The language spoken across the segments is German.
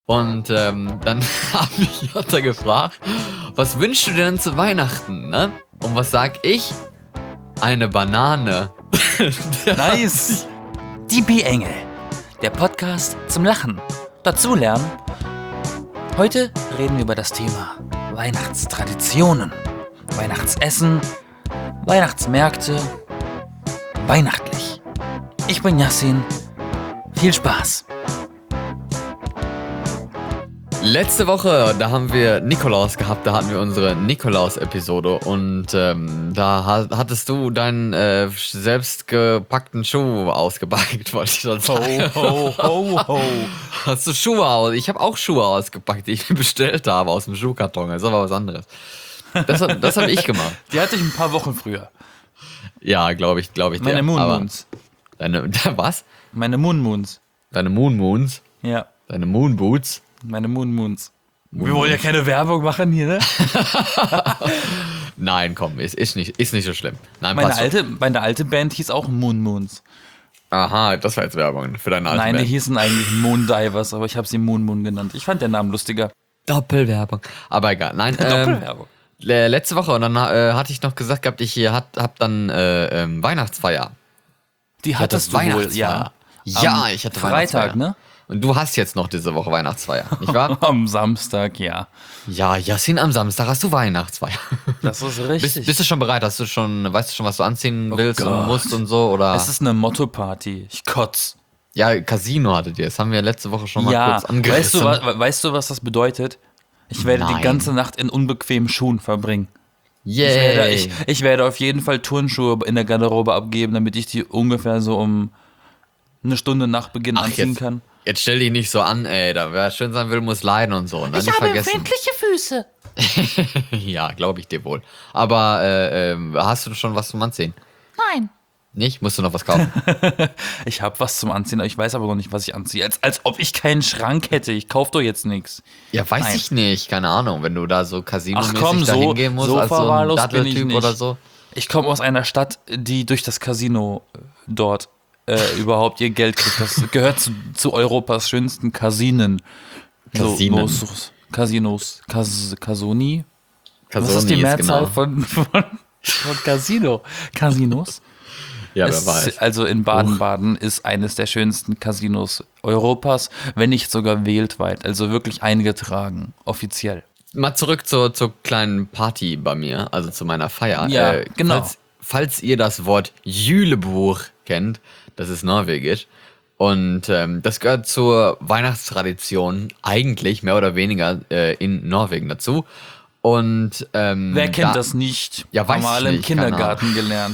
Und dann habe ich Jutta gefragt, was wünschst du dir denn zu Weihnachten, ne? Und was sag ich? Eine Banane. Nice. Die B-Engel. Der Podcast zum Lachen, dazulernen. Heute reden wir über das Thema Weihnachtstraditionen, Weihnachtsessen, Weihnachtsmärkte, weihnachtlich. Ich bin Yassin. Viel Spaß. Letzte Woche, da haben wir Nikolaus gehabt, da hatten wir unsere Nikolaus-Episode und da hattest du deinen selbstgepackten Schuh ausgepackt, wollte ich schon sagen. Ho, ho, ho. Hast du Schuhe aus? Ich habe auch Schuhe ausgepackt, die ich mir bestellt habe aus dem Schuhkarton. Das ist aber was anderes. Das habe ich gemacht. Die hatte ich ein paar Wochen früher. Ja, glaube ich. Meine Moon-Moons. Was? Meine Moon-Moons. Deine Moon-Moons? Ja, Deine Moon-Boots? meine Moon-Moons. Wir wollen ja keine Werbung machen hier, ne? Nein, komm, ist nicht so schlimm. Nein, Meine passt schon. alte Band hieß auch Moon-Moons. Aha, das war jetzt Werbung für deine alte Nein, die Band. hießen eigentlich Moon-Divers, aber ich habe sie Moon-Moon genannt. Ich fand den Namen lustiger. Doppelwerbung. Aber egal, nein. Doppelwerbung. Letzte Woche, und dann hatte ich noch gesagt gehabt, ich hab dann Weihnachtsfeier. Die hattest du wohl, ja. Ja, Am ich hatte Freitag, Weihnachtsfeier. ne? Und du hast jetzt noch diese Woche Weihnachtsfeier, nicht wahr? Am Samstag, ja. Ja, Yassin, am Samstag hast du Weihnachtsfeier. Das ist richtig. Bist du schon bereit? Weißt du schon, was du anziehen willst und Gott. musst und so? Oder? Es ist eine Motto-Party. Ich kotz. Ja, Casino hattet ihr. Das haben wir letzte Woche schon mal Ja, kurz angerissen. weißt du, was das bedeutet? Ich werde die Nein. ganze Nacht in unbequemen Schuhen verbringen. Yay. Ich werde auf jeden Fall Turnschuhe in der Garderobe abgeben, damit ich die ungefähr so um eine Stunde nach Beginn anziehen kann. Jetzt stell dich nicht so an, ey. Da wer schön sein will, muss leiden und so. Ne? Nicht vergessen. Füße. Ja, glaube ich dir wohl. Aber hast du schon was zum Anziehen? Nein. Nicht? Musst du noch was kaufen? Ich habe was zum Anziehen, aber ich weiß aber noch nicht, was ich anziehe. Als ob ich keinen Schrank hätte. Ich kaufe doch jetzt nichts. Ja, weiß Nein. ich nicht. Keine Ahnung. Wenn du da so Casino-mäßig Ach komm, da so- hingehen musst so als so ein verwahrlost bin ich Datteltyp nicht. oder so. Ich komme aus einer Stadt, die durch das Casino dort überhaupt ihr Geld kriegt. Das gehört zu Europas schönsten Casinen. Casinen. Casinos. Casoni? Was Casoni ist die Mehrzahl genau. von Casino? Casinos? Ja, wer weiß. Also in Baden-Baden ist eines der schönsten Casinos Europas, wenn nicht sogar weltweit. Also wirklich eingetragen, offiziell. Mal zurück zur kleinen Party bei mir, also zu meiner Feier. Ja, genau. Falls ihr das Wort Julebuch kennt, das ist norwegisch. Und das gehört zur Weihnachtstradition eigentlich mehr oder weniger in Norwegen dazu. Und Wer kennt das nicht? Ja, weiß Haben wir ich alle im nicht, keine Kindergarten gelernt.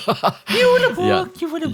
ja,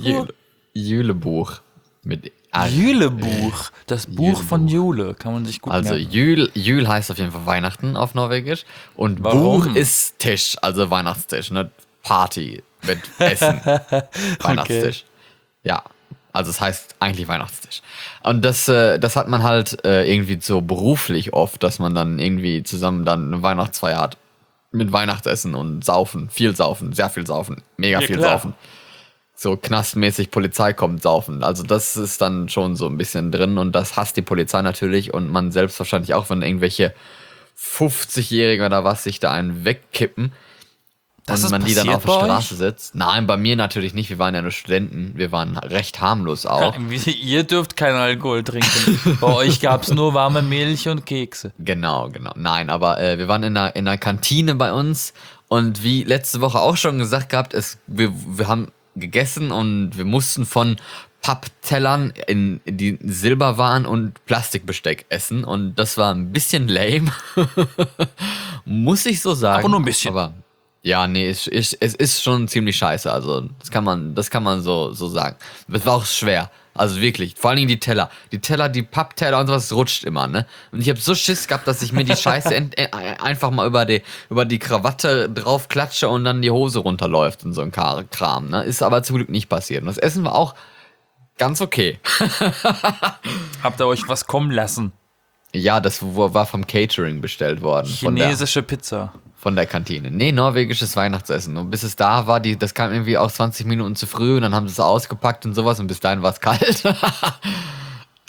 Julebuch mit Jülebuch, das Buch von Jülebuch. Jule, kann man sich gut Also merken. Jül heißt auf jeden Fall Weihnachten auf Norwegisch. Und Warum? Buch ist Tisch, also Weihnachtstisch, ne? Party mit Essen. Weihnachtstisch. Ja, also es heißt eigentlich Weihnachtstisch. Und das hat man halt irgendwie so beruflich oft, dass man dann irgendwie zusammen dann eine Weihnachtsfeier hat. Mit Weihnachtsessen und Saufen, viel Saufen, sehr viel Saufen, mega Ja, viel klar. Saufen. So knastmäßig Polizei kommt saufen. Also das ist dann schon so ein bisschen drin und das hasst die Polizei natürlich und man selbst wahrscheinlich auch, wenn irgendwelche 50-Jährige oder was sich da einen wegkippen Das und ist man die dann passiert auf der bei Straße euch? sitzt. Nein, bei mir natürlich nicht. Wir waren ja nur Studenten. Wir waren recht harmlos auch. Ihr dürft keinen Alkohol trinken. Bei euch gab es nur warme Milch und Kekse. Genau. Nein, aber wir waren in einer Kantine bei uns und wie letzte Woche auch schon gesagt gehabt, wir haben gegessen und wir mussten von Papptellern die Silber waren und Plastikbesteck essen und das war ein bisschen lame. Muss ich so sagen. Aber nur ein bisschen. Aber ja, nee, es ist schon ziemlich scheiße. Also das kann man so sagen. Das war auch schwer. Also wirklich, vor allen Dingen die Teller. Die Pappteller und sowas rutscht immer, ne? Und ich habe so Schiss gehabt, dass ich mir die Scheiße einfach mal über die Krawatte drauf klatsche und dann die Hose runterläuft und so ein Kram, ne? Ist aber zum Glück nicht passiert. Und das Essen war auch ganz okay. Habt ihr euch was kommen lassen? Ja, das war vom Catering bestellt worden. Chinesische Pizza. Von der Kantine. Nee, norwegisches Weihnachtsessen. Und bis es da war, das kam irgendwie auch 20 Minuten zu früh und dann haben sie es ausgepackt und sowas und bis dahin war es kalt.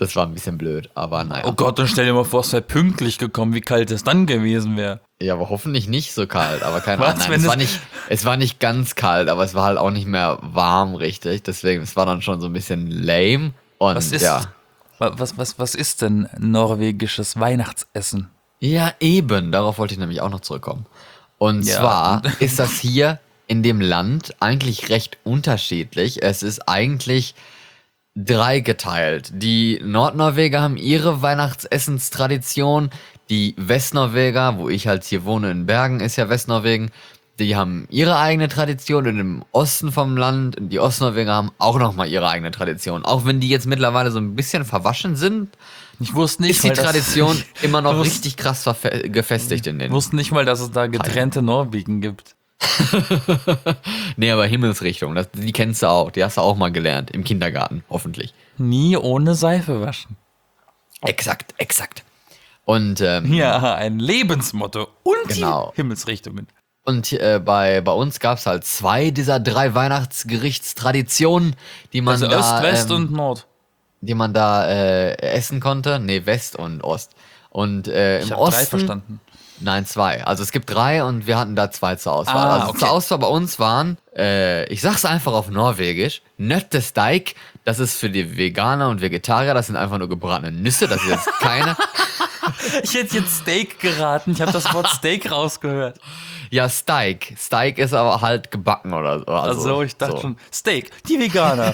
Das war ein bisschen blöd, aber naja. Oh Gott, dann stell dir mal vor, es wäre pünktlich gekommen, wie kalt es dann gewesen wäre. Ja, aber hoffentlich nicht so kalt, aber keine Was, Ahnung. Nein, wenn es war nicht ganz kalt, aber es war halt auch nicht mehr warm, richtig. Deswegen, es war dann schon so ein bisschen lame. Und Was ist, ja. was ist denn norwegisches Weihnachtsessen? Ja, eben, darauf wollte ich nämlich auch noch zurückkommen. Und Ja. zwar ist das hier in dem Land eigentlich recht unterschiedlich. Es ist eigentlich dreigeteilt. Die Nordnorweger haben ihre Weihnachtsessenstradition. Die Westnorweger, wo ich halt hier wohne in Bergen, ist ja Westnorwegen, die haben ihre eigene Tradition. Und im Osten vom Land, die Ostnorweger haben auch nochmal ihre eigene Tradition. Auch wenn die jetzt mittlerweile so ein bisschen verwaschen sind, Ich wusste nicht, ist die weil das- Tradition immer noch Ich wusste- richtig krass gefestigt in Ich den. wusste nicht mal, dass es da getrennte Norwegen gibt. Nee, aber Himmelsrichtung, die kennst du auch. Die hast du auch mal gelernt. Im Kindergarten, hoffentlich. Nie ohne Seife waschen. Exakt, exakt. Und, Ja, ein Lebensmotto. Und Genau. die Himmelsrichtungen. und bei uns gab es halt 2 dieser 3 Weihnachtsgerichtstraditionen, die man Also da, Ost, West und Nord. die man da essen konnte. Nee, West und Ost. Und im Ich habe Osten. 3 verstanden. Nein, 2. Also es gibt 3 und wir hatten da 2 zur Auswahl. Ah, Also okay. zur Auswahl bei uns waren, ich sag's einfach auf Norwegisch, Nøttesteik, das ist für die Veganer und Vegetarier, das sind einfach nur gebratene Nüsse, das ist jetzt keine. Ich hätte jetzt Steak geraten. Ich habe das Wort Steak rausgehört. Ja, Steak. Steak ist aber halt gebacken oder so. Also ich dachte so. schon, Steak, die Veganer.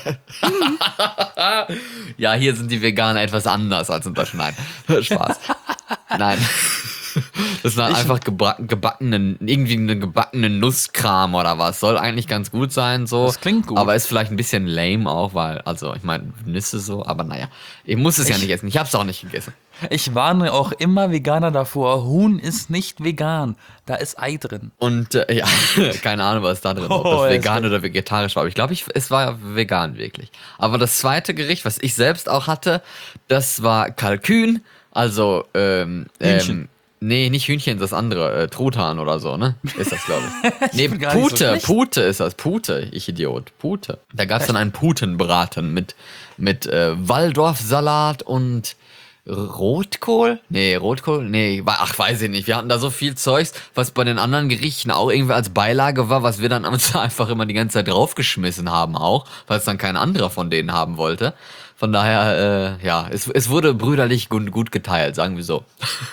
Ja, hier sind die Veganer etwas anders als in Deutschland. Nein, Spaß. Nein. Das sind halt einfach irgendwie eine gebackene Nusskram oder was. Soll eigentlich ganz gut sein, so. Das klingt gut. Aber ist vielleicht ein bisschen lame auch, weil, also, ich meine, Nüsse so, aber naja. Ich muss es ja nicht essen. Ich hab's auch nicht gegessen. Ich warne auch immer Veganer davor. Huhn ist nicht vegan. Da ist Ei drin. Und, ja, keine Ahnung, was da drin war. Ob Oh, das er vegan ist oder vegetarisch war. Aber ich glaube, es war vegan, wirklich. Aber das zweite Gericht, was ich selbst auch hatte, das war Kalkün. Also, Hühnchen. Nee, nicht Hühnchen, das andere, Truthahn oder so, ne? Ist das, glaube ich. Nee, bin gar nicht so Pute, schlecht. Pute ist das, Pute, ich Idiot, Pute. Da gab es dann einen Putenbraten mit Waldorfsalat und Rotkohl? Nee, Rotkohl? Nee, ach, weiß ich nicht. Wir hatten da so viel Zeugs, was bei den anderen Gerichten auch irgendwie als Beilage war, was wir dann einfach immer die ganze Zeit draufgeschmissen haben auch, weil es dann kein anderer von denen haben wollte. Von daher, ja, es wurde brüderlich gut geteilt, sagen wir so.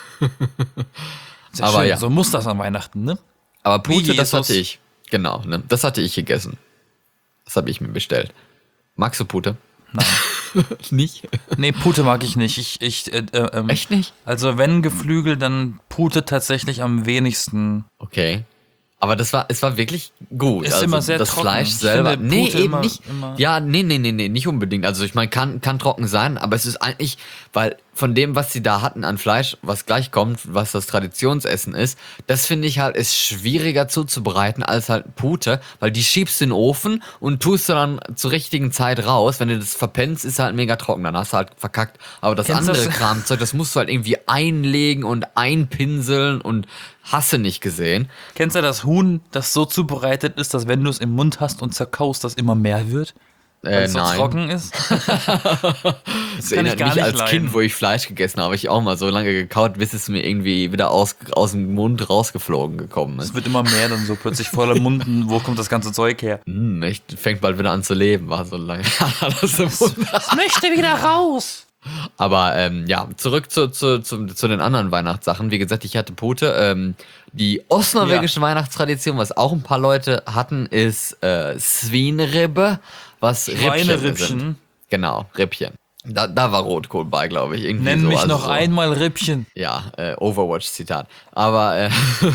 Sehr Aber schön. ja. So muss das an Weihnachten, ne? Aber Pute, Wie das Jesus. hatte ich. Genau, ne? Das hatte ich gegessen. Das habe ich mir bestellt. Magst du Pute? Nein. Nicht? Nee, Pute mag ich nicht. Echt nicht? Also wenn Geflügel, dann Pute tatsächlich am wenigsten. Okay. Aber es war wirklich gut. Ist immer sehr das trocken. Fleisch Ich selber. finde Nee, Pute eben immer- nicht. immer- Ja, nee, nicht unbedingt. Also ich meine, kann trocken sein, aber es ist eigentlich, weil von dem, was sie da hatten an Fleisch, was gleich kommt, was das Traditionsessen ist, das finde ich halt, ist schwieriger zuzubereiten als halt Pute, weil die schiebst du in den Ofen und tust du dann zur richtigen Zeit raus. Wenn du das verpennst, ist halt mega trocken, dann hast du halt verkackt. Aber das Kennst du andere das? Kramzeug, das musst du halt irgendwie einlegen und einpinseln und hasse nicht gesehen. Kennst du das Huhn, das so zubereitet ist, dass wenn du es im Mund hast und zerkaust, das immer mehr wird? Weil es so Nein. trocken ist? Das kann ich erinnert gar mich nicht als leiden. Kind, wo ich Fleisch gegessen habe, ich auch mal so lange gekaut, bis es mir irgendwie wieder aus dem Mund rausgeflogen gekommen Es ist. wird immer mehr dann so plötzlich voller Munden. Wo kommt das ganze Zeug her? Echt, fängt bald wieder an zu leben, war so lange. das im Mund. Ich möchte wieder raus. Aber ja, zurück zu den anderen Weihnachtssachen. Wie gesagt, ich hatte Pute. Die ostnorwegische Weihnachtstradition, was auch ein paar Leute hatten, ist Svinribbe, was Rippchen Schweinerippchen. sind. Genau, Rippchen. Da war Rotkohl bei, glaube ich. Irgendwie Nenn so, mich also noch so. einmal Rippchen. Ja, Overwatch-Zitat. Aber,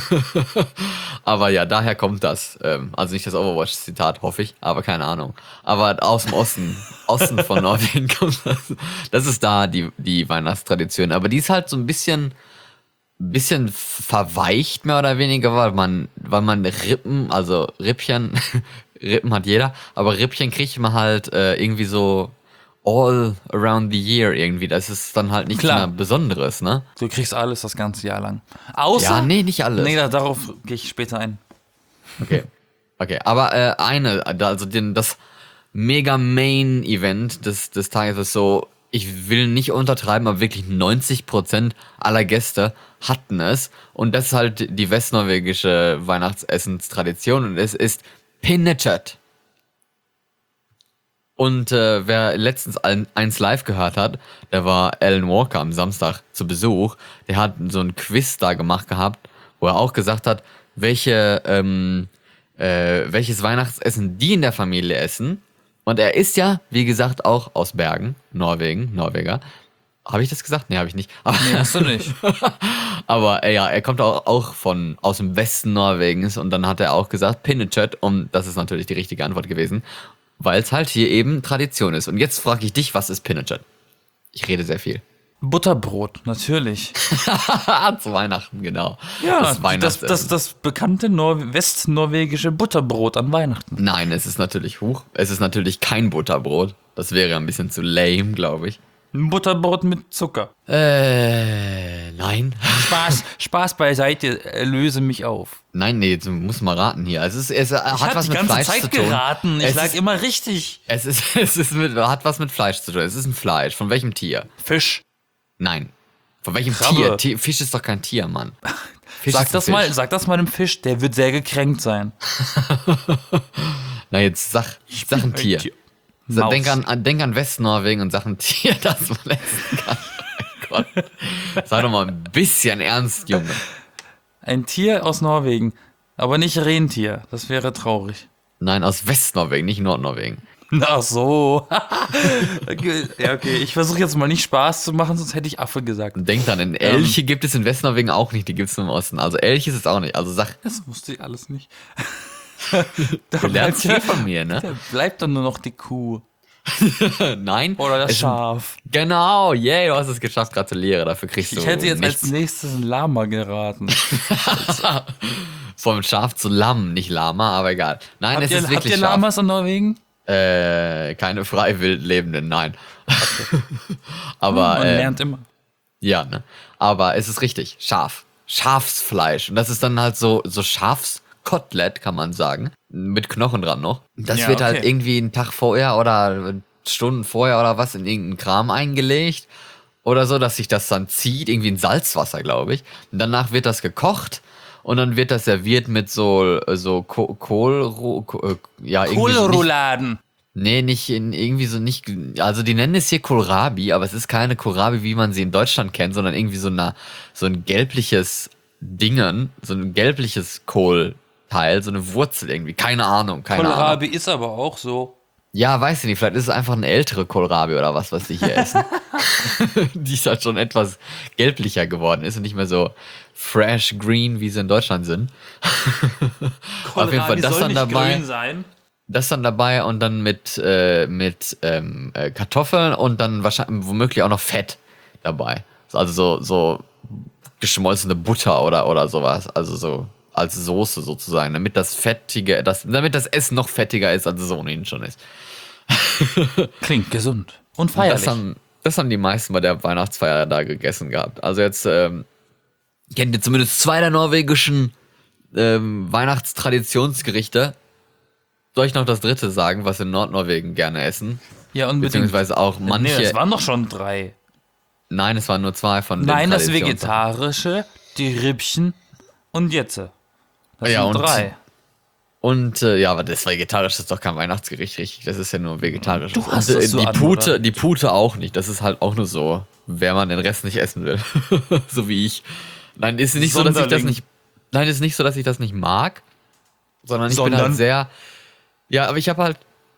aber ja, daher kommt das. Also nicht das Overwatch-Zitat, hoffe ich, aber keine Ahnung. Aber aus dem Osten von Norwegen kommt das. Das ist da die Weihnachtstradition. Aber die ist halt so ein bisschen verweicht, mehr oder weniger, weil man Rippen, also Rippchen, Rippen hat jeder, aber Rippchen kriegt man halt irgendwie so all around the year irgendwie. Das ist dann halt nichts Klar. mehr Besonderes, ne? Du kriegst alles das ganze Jahr lang. Außer. Ja, nee, nicht alles. Nee, darauf gehe ich später ein. Okay. Okay, aber das mega Main-Event des Tages ist so ich will nicht untertreiben, aber wirklich 90% aller Gäste hatten es. Und das ist halt die westnorwegische Weihnachtsessenstradition und es ist Pinnekjøtt. Und wer letztens eins live gehört hat, der war Alan Walker am Samstag zu Besuch. Der hat so ein Quiz da gemacht gehabt, wo er auch gesagt hat, welches Weihnachtsessen die in der Familie essen. Und er ist ja, wie gesagt, auch aus Bergen, Norweger. Habe ich das gesagt? Nee, habe ich nicht. Aber, Nee, hast du nicht. aber ja, er kommt auch aus dem Westen Norwegens und dann hat er auch gesagt, Pinnekjøtt, und das ist natürlich die richtige Antwort gewesen, weil es halt hier eben Tradition ist. Und jetzt frage ich dich, was ist Pinnekjøtt? Ich rede sehr viel. Butterbrot, natürlich. Zu Weihnachten, genau. Ja, das Weihnachtsessen. das bekannte westnorwegische Butterbrot an Weihnachten. Nein, es ist natürlich kein Butterbrot. Das wäre ein bisschen zu lame, glaube ich. Ein Butterbrot mit Zucker. Nein. Spaß beiseite, löse mich auf. Nein, nee, du musst mal raten hier. Es Ich hat hab was die mit ganze Fleisch Zeit zu tun. geraten. Ich Es lag ist- immer richtig. Hat was mit Fleisch zu tun. Es ist ein Fleisch. Von welchem Tier? Fisch. Nein. Von welchem Krabbe. Tier? Fisch ist doch kein Tier, Mann. Fisch Sag ist ein das Fisch. mal einem Fisch, der wird sehr gekränkt sein. Na, jetzt sag ein Tier. Maus. Denk an Westnorwegen und sag ein Tier, das man essen kann. Oh Gott. Sei doch mal ein bisschen ernst, Junge. Ein Tier aus Norwegen, aber nicht Rentier. Das wäre traurig. Nein, aus Westnorwegen, nicht Nordnorwegen. Ach so. Ja, okay. Ich versuche jetzt mal nicht Spaß zu machen, sonst hätte ich Affe gesagt. Denk dann, in Elche gibt es in Westnorwegen auch nicht, die gibt es nur im Osten. Also Elche ist es auch nicht. Also sag, Das wusste ich alles nicht. du lernst viel von mir, Da ne? bleibt dann nur noch die Kuh. Nein. Oder das es- Schaf. Genau, yay, du hast es geschafft, gratuliere. Dafür kriegst du Ich hätte jetzt nichts. als nächstes ein Lama geraten. Vom Schaf zu Lamm, nicht Lama, aber egal. Nein, es ist Habt wirklich ihr Schaf. Lamas in Norwegen? Keine frei wild lebenden, nein. Aber Man lernt immer. ja, ne? Aber es ist richtig, Schaf. Schafsfleisch. Und das ist dann halt so Schafskotelett, kann man sagen. Mit Knochen dran noch. Das Ja, wird halt okay. irgendwie einen Tag vorher oder Stunden vorher oder was in irgendeinen Kram eingelegt. Oder so, dass sich das dann zieht, irgendwie in Salzwasser, glaube ich. Und danach wird das gekocht. Und dann wird das serviert mit so ja, irgendwie so nicht, Kohlrouladen. nee, nicht, also die nennen es hier Kohlrabi, aber es ist keine Kohlrabi, wie man sie in Deutschland kennt, sondern irgendwie so ein gelbliches so ein gelbliches Kohlteil, so eine Wurzel irgendwie, keine Ahnung. Kohlrabi ist aber auch so. Ja, weiß ich nicht, vielleicht ist es einfach eine ältere Kohlrabi oder was die hier essen. Die ist halt schon etwas gelblicher geworden ist und nicht mehr so fresh green, wie sie in Deutschland sind. Auf jeden Fall das soll dann nicht dabei. grün sein. Das dann dabei und dann mit Kartoffeln und dann wahrscheinlich womöglich auch noch Fett dabei. Also so geschmolzene Butter oder sowas. Also so als Soße sozusagen, damit damit das Essen noch fettiger ist, als es ohnehin schon ist. Klingt gesund. Und Das feierlich. haben die meisten bei der Weihnachtsfeier da gegessen gehabt. Also jetzt kennt ihr zumindest 2 der norwegischen Weihnachtstraditionsgerichte. Soll ich noch das 3. sagen, was in Nordnorwegen gerne essen? Ja, unbedingt. Beziehungsweise auch manche. Nee, das waren doch schon 3. Nein, es waren nur 2 von den Nein, das Traditions- Vegetarische, die Rippchen und jetzt. Das Ja, sind und 3. Und ja, aber das Vegetarische ist doch kein Weihnachtsgericht, richtig? Das ist ja nur vegetarisch. Du hast und, das so die an, Pute, oder? die Pute auch nicht. Das ist halt auch nur so, wer man den Rest nicht essen will. So wie ich. Nein, ist nicht so, dass ich das Sonderling. nicht. Nein, ist nicht so, dass ich das nicht mag, sondern ich bin Sondern? halt sehr. Ja, aber ich habe halt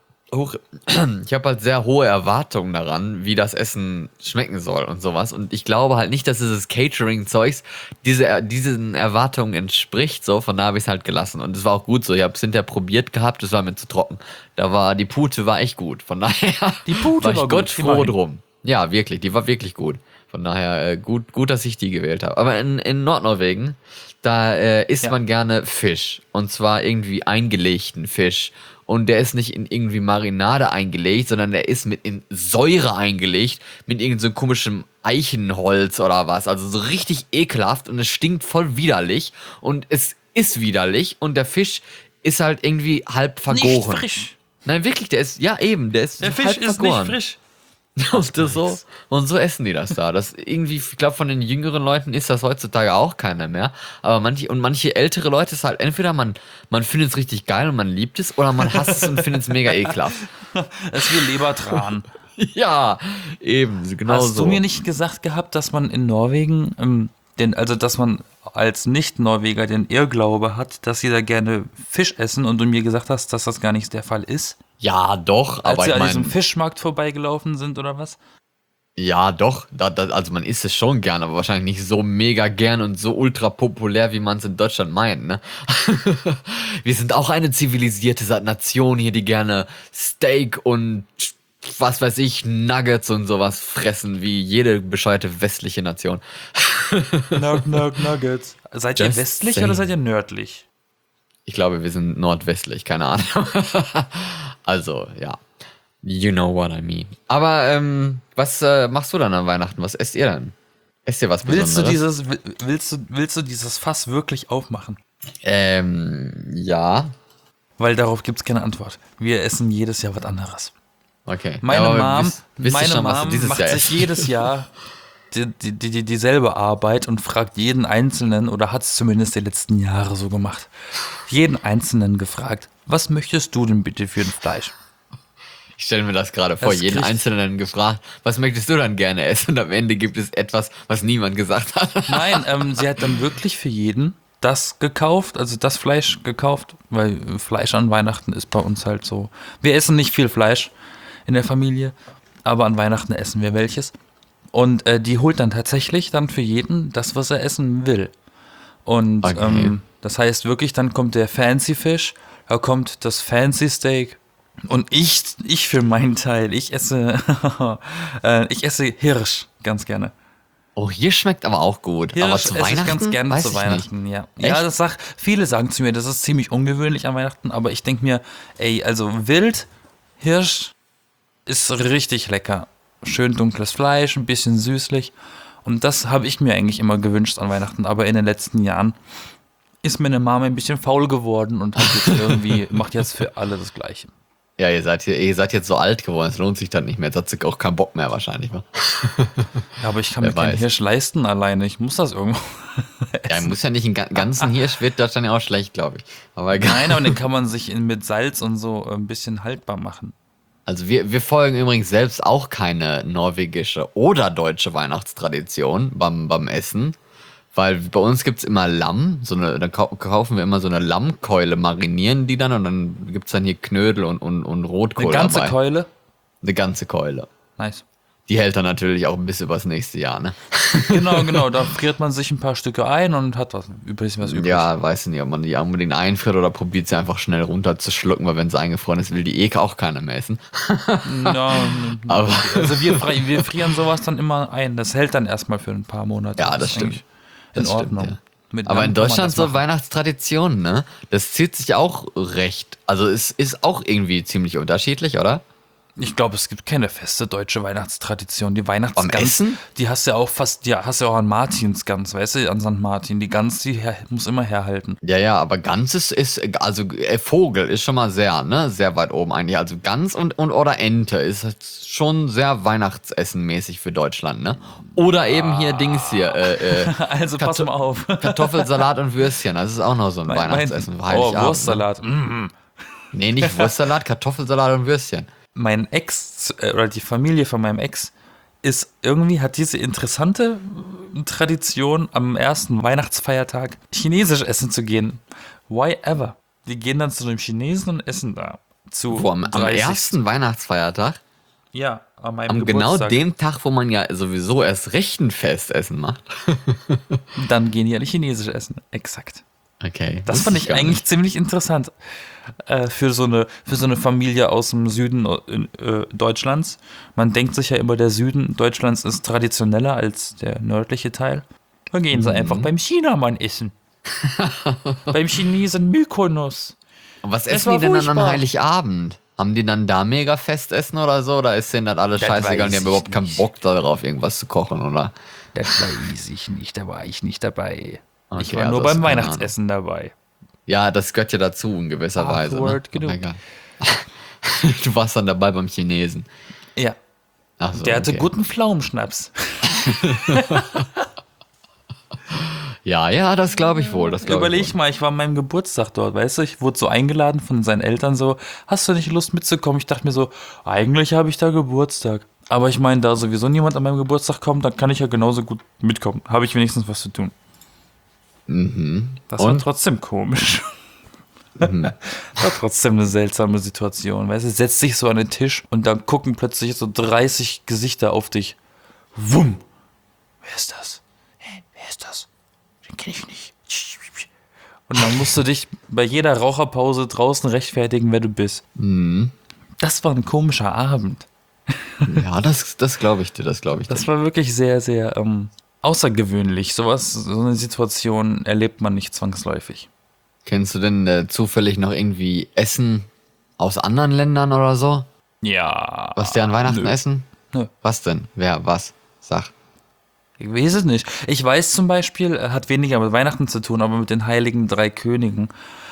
sehr hohe Erwartungen daran, wie das Essen schmecken soll und sowas. Und ich glaube halt nicht, dass dieses Catering-Zeugs diesen Erwartungen entspricht. So, von da habe ich es halt gelassen. Und es war auch gut so. Ich habe es hinterher probiert gehabt, es war mir zu trocken. Die Pute war echt gut. Von daher Die Pute war ich war Gott gut, froh immerhin. drum. Ja, wirklich, die war wirklich gut. Von daher gut, dass ich die gewählt habe. Aber in Nordnorwegen, da isst Ja. man gerne Fisch. Und zwar irgendwie eingelegten Fisch. Und der ist nicht in irgendwie Marinade eingelegt, sondern der ist in Säure eingelegt, mit irgend so komischem Eichenholz oder was. Also so richtig ekelhaft und es stinkt voll widerlich. Und es ist widerlich und der Fisch ist halt irgendwie halb vergoren. Nicht frisch. Nein, wirklich, der ist Der Fisch halb ist vergoren. nicht frisch. Und so essen die das da. Das irgendwie, ich glaube, von den jüngeren Leuten ist das heutzutage auch keiner mehr. Aber manche ältere Leute ist halt entweder man findet es richtig geil und man liebt es, oder man hasst es und findet es mega ekelhaft. Das ist wie Lebertran. Ja, eben, genau Hast so. du mir nicht gesagt gehabt, dass man in Norwegen, dass man als Nicht-Norweger den Irrglaube hat, dass sie da gerne Fisch essen und du mir gesagt hast, dass das gar nicht der Fall ist? Ja, doch, Als aber sie ich an diesem meine, Fischmarkt vorbeigelaufen sind oder was? ja, doch, also man isst es schon gern, aber wahrscheinlich nicht so mega gern und so ultra populär, wie man es in Deutschland meint, ne? Wir sind auch eine zivilisierte Nation hier, die gerne Steak und was weiß ich, Nuggets und sowas fressen, wie jede bescheuerte westliche Nation. Nuggets. Seid ihr Just westlich saying. oder seid ihr nördlich? Ich glaube, wir sind nordwestlich, keine Ahnung. Also, ja. You know what I mean. Aber, was machst du dann an Weihnachten? Was esst ihr dann? Esst ihr was Besonderes? Willst du dieses Fass wirklich aufmachen? Ja. Weil darauf gibt es keine Antwort. Wir essen jedes Jahr was anderes. Okay. Meine Ja, aber Mom, wisst ihr schon, was du dieses macht Jahr sich isst? jedes Jahr dieselbe Arbeit und fragt jeden Einzelnen, oder hat es zumindest die letzten Jahre so gemacht, jeden Einzelnen gefragt, was möchtest du denn bitte für ein Fleisch? Ich stelle mir das gerade vor, Das jeden kriegt- Einzelnen gefragt, was möchtest du dann gerne essen? Und am Ende gibt es etwas, was niemand gesagt hat. Nein, sie hat dann wirklich für jeden das gekauft, also das Fleisch gekauft, weil Fleisch an Weihnachten ist bei uns halt so. Wir essen nicht viel Fleisch in der Familie, aber an Weihnachten essen wir welches. Und die holt dann tatsächlich dann für jeden das, was er essen will. Und Okay. das heißt wirklich, dann kommt der Fancy Fisch, da kommt das Fancy Steak. Und ich für meinen Teil, ich esse Hirsch ganz gerne. Oh, hier schmeckt aber auch gut. Aber Hirsch zu esse ich Weihnachten? ganz gerne Weiß zu ich Weihnachten, ja. Echt? Ja, viele sagen zu mir, das ist ziemlich ungewöhnlich an Weihnachten, aber ich denke mir, ey, also Wild, Hirsch ist richtig lecker. Schön dunkles Fleisch, ein bisschen süßlich. Und das habe ich mir eigentlich immer gewünscht an Weihnachten, aber in den letzten Jahren ist meine Mama ein bisschen faul geworden und hat jetzt macht jetzt für alle das Gleiche. Ja, ihr seid jetzt so alt geworden, es lohnt sich dann nicht mehr. Jetzt hat sie auch keinen Bock mehr wahrscheinlich. Wa? Ja, aber ich kann Wer mir keinen weiß. Hirsch leisten alleine. Ich muss das irgendwo. Ja, muss ja nicht einen ganzen Hirsch, wird das dann ja auch schlecht, glaube ich. Aber egal. Nein, aber den kann man sich mit Salz und so ein bisschen haltbar machen. Also wir folgen übrigens selbst auch keine norwegische oder deutsche Weihnachtstradition beim Essen. Weil bei uns gibt's immer Lamm, dann kaufen wir immer so eine Lammkeule, marinieren die dann und dann gibt's dann hier Knödel und Rotkohl Eine ganze dabei. Keule. Eine ganze Keule. Nice. Die hält dann natürlich auch bis übers nächste Jahr, ne? Genau. Da friert man sich ein paar Stücke ein und hat was übrig. Ja, weiß nicht, ob man die unbedingt einfriert oder probiert sie einfach schnell runterzuschlucken, weil wenn sie eingefroren ist, will die auch keiner mehr essen. Ja, Aber also wir frieren sowas dann immer ein. Das hält dann erstmal für ein paar Monate. Ja, das ist stimmt. eigentlich In Das stimmt, Ordnung. ja. Mit Aber Lamm in kann man Deutschland das so machen. Weihnachtstraditionen, ne? Das zieht sich auch recht. Also es ist auch irgendwie ziemlich unterschiedlich, oder? Ich glaube, es gibt keine feste deutsche Weihnachtstradition. Die Beim Weihnachtsgans, Essen? die hast du ja auch hast du ja auch an Martinsgans, weißt du, an St. Martin. Die Gans, muss immer herhalten. Ja, aber Gans also Vogel ist schon mal sehr weit oben eigentlich. Also Gans und oder Ente ist halt schon sehr Weihnachtsessenmäßig für Deutschland, ne? Oder eben hier Dings hier, Also pass mal auf. Kartoffelsalat und Würstchen, das ist auch noch so ein Weihnachtsessen. Heiligabend, Wurstsalat. Ne? Nee, nicht Wurstsalat, Kartoffelsalat und Würstchen. Mein Ex oder die Familie von meinem Ex hat diese interessante Tradition, am ersten Weihnachtsfeiertag chinesisch essen zu gehen. Why ever? Die gehen dann zu einem Chinesen und essen da. Am 30. ersten Weihnachtsfeiertag? Ja, an meinem Am genau Geburtstag. dem Tag, wo man ja sowieso erst recht ein Festessen macht. Dann gehen die alle chinesisch essen. Exakt. Okay. Das fand ich gar eigentlich nicht. ziemlich interessant für so eine Familie aus dem Süden Deutschlands. Man denkt sich ja immer, der Süden Deutschlands ist traditioneller als der nördliche Teil. Dann gehen sie einfach beim Chinamann essen. Beim Chinesen Mykonos. Und was Es essen war die denn dann an furchtbar. Heiligabend? Haben die dann da mega Festessen oder so? Oder ist denen das alles Das scheißegal und die weiß haben überhaupt ich keinen nicht. Bock darauf, irgendwas zu kochen, oder? Das weiß ich nicht, da war ich nicht dabei. Ich Okay, war also nur hast beim du keine Weihnachtsessen dabei. Ja, das gehört ja dazu in gewisser Weise. Ne? Awkward genug. Aber egal. Du warst dann dabei beim Chinesen. Ja. Ach so, Der hatte okay. guten Pflaumenschnaps. Ja, das glaube ich wohl. Das glaub Überleg ich wohl. mal, ich war an meinem Geburtstag dort, weißt du? Ich wurde so eingeladen von seinen Eltern so, hast du nicht Lust mitzukommen? Ich dachte mir so, eigentlich habe ich da Geburtstag. Aber ich meine, da sowieso niemand an meinem Geburtstag kommt, dann kann ich ja genauso gut mitkommen. Habe ich wenigstens was zu tun. Das war Und? trotzdem komisch. War trotzdem eine seltsame Situation, weißt du? Setzt sich so an den Tisch und dann gucken plötzlich so 30 Gesichter auf dich. Wumm! Wer ist das? Hä, wer ist das? Den kenne ich nicht. Und dann musst du dich bei jeder Raucherpause draußen rechtfertigen, wer du bist. Das war ein komischer Abend. Ja, das glaube ich dir, das glaube ich dir. Das war wirklich sehr, sehr außergewöhnlich. So eine Situation erlebt man nicht zwangsläufig. Kennst du denn zufällig noch irgendwie Essen aus anderen Ländern oder so? Ja. Was die an Weihnachten nö. essen? Nö. Was denn? Wer, was? Sag. Ich weiß es nicht. Ich weiß zum Beispiel, hat weniger mit Weihnachten zu tun, aber mit den Heiligen Drei Königen.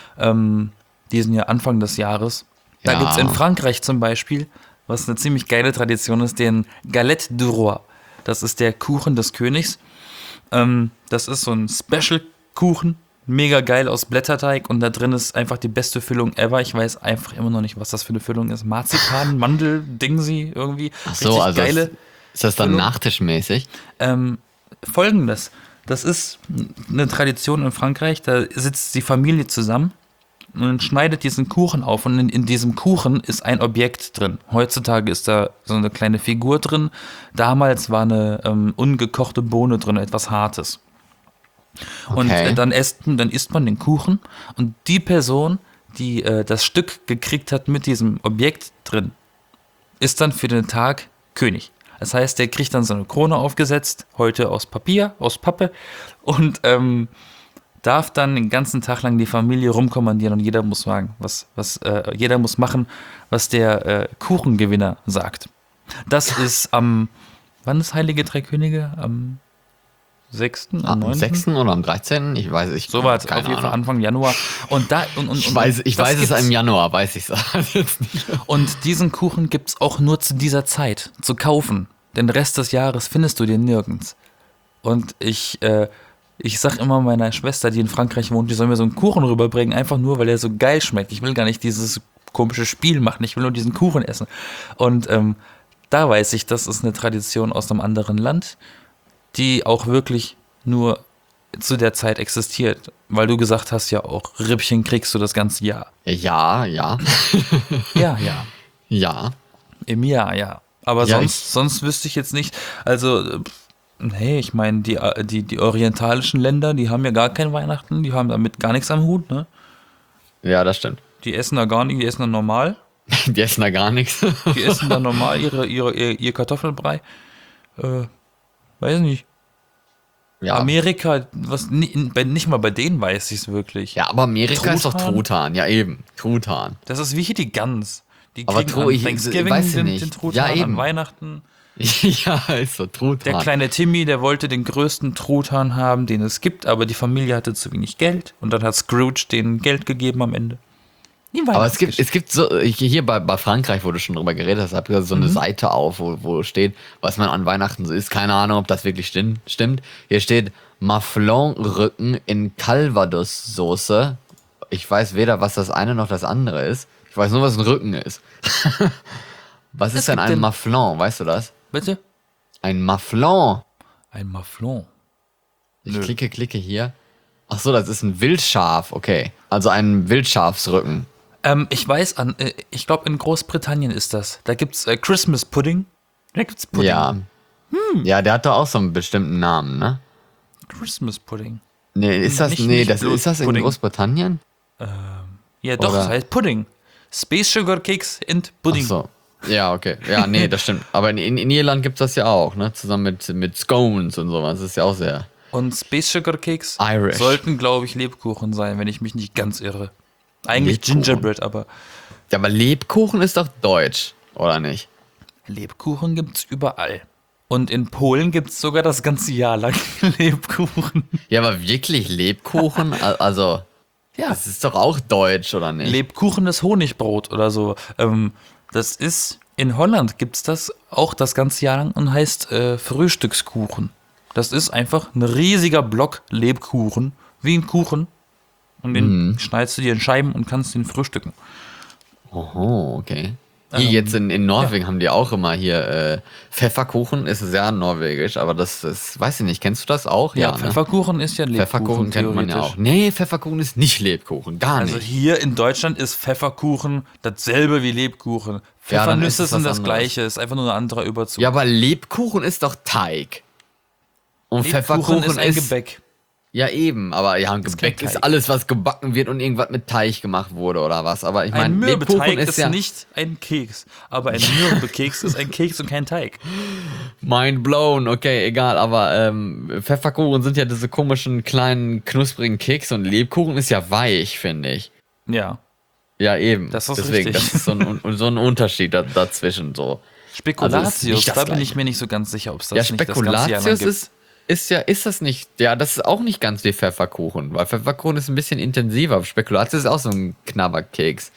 Die sind ja Anfang des Jahres. Da Ja. gibt es in Frankreich zum Beispiel, was eine ziemlich geile Tradition ist, den Galette du Roi. Das ist der Kuchen des Königs. Das ist so ein Special-Kuchen, mega geil aus Blätterteig und da drin ist einfach die beste Füllung ever. Ich weiß einfach immer noch nicht, was das für eine Füllung ist. Marzipan, Mandel, Dingsi irgendwie. Ach so, Richtig also geile. ist das dann Füllung. nachtischmäßig? Folgendes. Das ist eine Tradition in Frankreich, da sitzt die Familie zusammen und schneidet diesen Kuchen auf und in diesem Kuchen ist ein Objekt drin. Heutzutage ist da so eine kleine Figur drin. Damals war eine ungekochte Bohne drin, etwas Hartes. Und Okay. dann isst man den Kuchen und die Person, die das Stück gekriegt hat mit diesem Objekt drin, ist dann für den Tag König. Das heißt, der kriegt dann so eine Krone aufgesetzt, heute aus Papier, aus Pappe und darf dann den ganzen Tag lang die Familie rumkommandieren und jeder muss sagen, jeder muss machen, was der Kuchengewinner sagt. Das ist wann ist Heilige Drei Könige? Am 6., am Am 9.? 6. oder am 13.? Ich weiß nicht. So war es keine auf jeden Fall Ahnung. Anfang Januar. Und Ich weiß das es gibt's. im Januar, weiß ich es jetzt nicht. Und diesen Kuchen gibt es auch nur zu dieser Zeit zu kaufen. Den Rest des Jahres findest du den nirgends. Und ich sag immer meiner Schwester, die in Frankreich wohnt, die soll mir so einen Kuchen rüberbringen, einfach nur, weil er so geil schmeckt. Ich will gar nicht dieses komische Spiel machen, ich will nur diesen Kuchen essen. Und da weiß ich, das ist eine Tradition aus einem anderen Land, die auch wirklich nur zu der Zeit existiert. Weil du gesagt hast ja auch, Rippchen kriegst du das ganze Jahr. Ja. Ja. Ja. Im Jahr, ja. Aber Ja, sonst wüsste ich jetzt nicht. Also, nee, ich meine, die orientalischen Länder, die haben ja gar kein Weihnachten, die haben damit gar nichts am Hut, ne? Ja, das stimmt. Die essen da gar nicht, die essen da normal. Die essen da gar nichts. Die essen da normal ihr Kartoffelbrei. Weiß nicht. Ja. Amerika, nicht mal bei denen weiß ich es wirklich. Ja, aber Amerika ist doch Truthahn? Truthahn. Ja, eben. Truthahn. Das ist wie hier die Gans. Die Aber kriegen an Thanksgiving weiß ich den nicht. Truthahn, Ja, an eben. Weihnachten. Ja, ist so. Der Truthahn. kleine Timmy, der wollte den größten Truthahn haben, den es gibt, aber die Familie hatte zu wenig Geld und dann hat Scrooge denen Geld gegeben am Ende. Aber es gibt so, hier bei Frankreich, wo du schon drüber geredet hast, habt ihr so eine Seite auf, wo steht, was man an Weihnachten so isst. Keine Ahnung, ob das wirklich stimmt. Hier steht Maflon-Rücken in Calvados-Soße. Ich weiß weder, was das eine noch das andere ist. Ich weiß nur, was ein Rücken ist. Was Es ist denn gibt ein den- Maflon? Weißt du das? Bitte? Ein Maflon. Ein Maflon. Ich Nö. klicke hier. Ach so, das ist ein Wildschaf. Okay. Also ein Wildschafsrücken. Ich weiß, ich glaube in Großbritannien ist das. Da gibt's Christmas Pudding. Da gibt's Pudding. Ja. Ja, der hat doch auch so einen bestimmten Namen, ne? Christmas Pudding. Nee, ist das, Nicht ist das in Pudding. Großbritannien? Ja, doch, Oder- es heißt Pudding. Space Sugar Cakes and Pudding. Ach so. Ja, okay. Ja, nee, das stimmt. Aber in Irland gibt es das ja auch, ne? Zusammen mit Scones und sowas. Das ist ja auch sehr. Und Space Sugar Cakes Irish. sollten, glaube ich, Lebkuchen sein, wenn ich mich nicht ganz irre. Eigentlich Lebkuchen? Gingerbread, aber Ja, aber Lebkuchen ist doch deutsch, oder nicht? Lebkuchen gibt's überall. Und in Polen gibt's sogar das ganze Jahr lang Lebkuchen. Ja, aber wirklich Lebkuchen? Also, Ja, das ist doch auch deutsch, oder nicht? Lebkuchen ist Honigbrot oder so. Das ist In Holland gibt es das auch das ganze Jahr lang und heißt Frühstückskuchen. Das ist einfach ein riesiger Block Lebkuchen, wie ein Kuchen. Und den schneidest du dir in Scheiben und kannst den frühstücken. Oho, okay. Hier jetzt in Norwegen haben die auch immer hier Pfefferkuchen, ist sehr norwegisch, aber das weiß ich nicht, kennst du das auch? Ja, Ne? Pfefferkuchen ist ja Lebkuchen. Pfefferkuchen kennt man ja auch. Nee, Pfefferkuchen ist nicht Lebkuchen, gar Also nicht. hier in Deutschland ist Pfefferkuchen dasselbe wie Lebkuchen. Ja, dann ist Pfeffernüsse es sind was das anderes. Gleiche, ist einfach nur ein anderer Überzug. Ja, aber Lebkuchen ist doch Teig. Und Lebkuchen Pfefferkuchen ist ein Gebäck. Ja, eben, aber ja, ein Gebäck kein ist Teig. alles, was gebacken wird und irgendwas mit Teig gemacht wurde oder was. Aber ich meine, Ein Lebkuchen Mürbeteig ist ja nicht ein Keks, aber ein Mürbekeks ist ein Keks und kein Teig. mind blown, okay, egal. Aber Pfefferkuchen sind ja diese komischen, kleinen, knusprigen Kekse und Lebkuchen ist ja weich, finde ich. Ja. Ja, eben. Das ist Deswegen, richtig. das ist so ein Unterschied dazwischen so. Spekulatius, nicht das da bin ich Gleiche. mir nicht so ganz sicher, ob es das Ja, nicht das ganze Jahr lang Spekulatius gibt. ist das nicht, ja, das ist auch nicht ganz wie Pfefferkuchen, weil Pfefferkuchen ist ein bisschen intensiver. Spekulatius ist auch so ein Knabberkeks.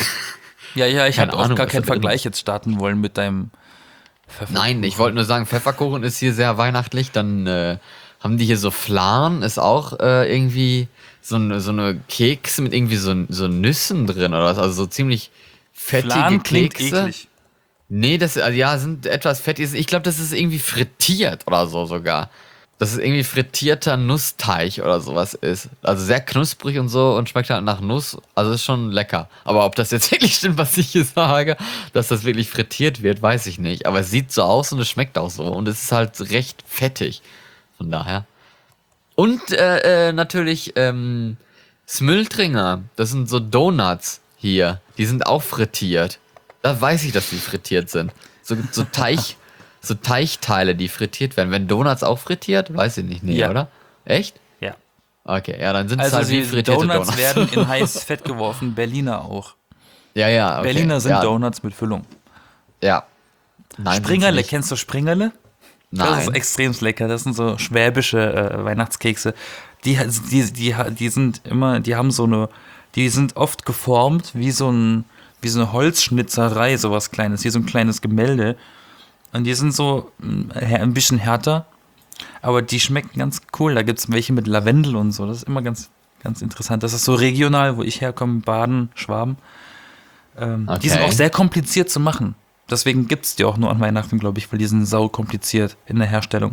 Ja, ich keine habe auch Ahnung, gar was keinen da drin Vergleich jetzt starten wollen mit deinem Pfefferkuchen. Nein, ich wollte nur sagen, Pfefferkuchen ist hier sehr weihnachtlich. Dann haben die hier so Flan, ist auch irgendwie so eine Keks mit irgendwie so Nüssen drin oder was. Also so ziemlich fettige Flan klingt Kekse. eklig. Nee, sind etwas fettig. Ich glaube, das ist irgendwie frittiert oder so sogar. Dass es irgendwie frittierter Nussteig oder sowas ist. Also sehr knusprig und so und schmeckt halt nach Nuss. Also ist schon lecker. Aber ob das jetzt wirklich stimmt, was ich hier sage, dass das wirklich frittiert wird, weiß ich nicht. Aber es sieht so aus und es schmeckt auch so. Und es ist halt recht fettig. Von daher. Und natürlich Smultringer. Das sind so Donuts hier. Die sind auch frittiert. Da weiß ich, dass die frittiert sind. So Teigteile, die frittiert werden. Wenn Donuts auch frittiert? Weiß ich nicht. Nee, Ja. oder? Echt? Ja. Okay, ja, dann sind es Also halt wie die frittierte Donuts Donuts. werden in heißes Fett geworfen, Berliner auch. Ja, okay. Berliner sind ja, Donuts mit Füllung. Ja. Nein, Springerle, sind's nicht. kennst du Springerle? Das ist Nein. extrem lecker. Das sind so schwäbische Weihnachtskekse. Die sind immer, die sind oft geformt wie so eine Holzschnitzerei, sowas Kleines, wie so ein kleines Gemälde. Und die sind so ein bisschen härter, aber die schmecken ganz cool. Da gibt es welche mit Lavendel und so. Das ist immer ganz, ganz interessant. Das ist so regional, wo ich herkomme, Baden, Schwaben. Die sind Okay. auch sehr kompliziert zu machen. Deswegen gibt es die auch nur an Weihnachten, glaube ich, weil die sind sau kompliziert in der Herstellung.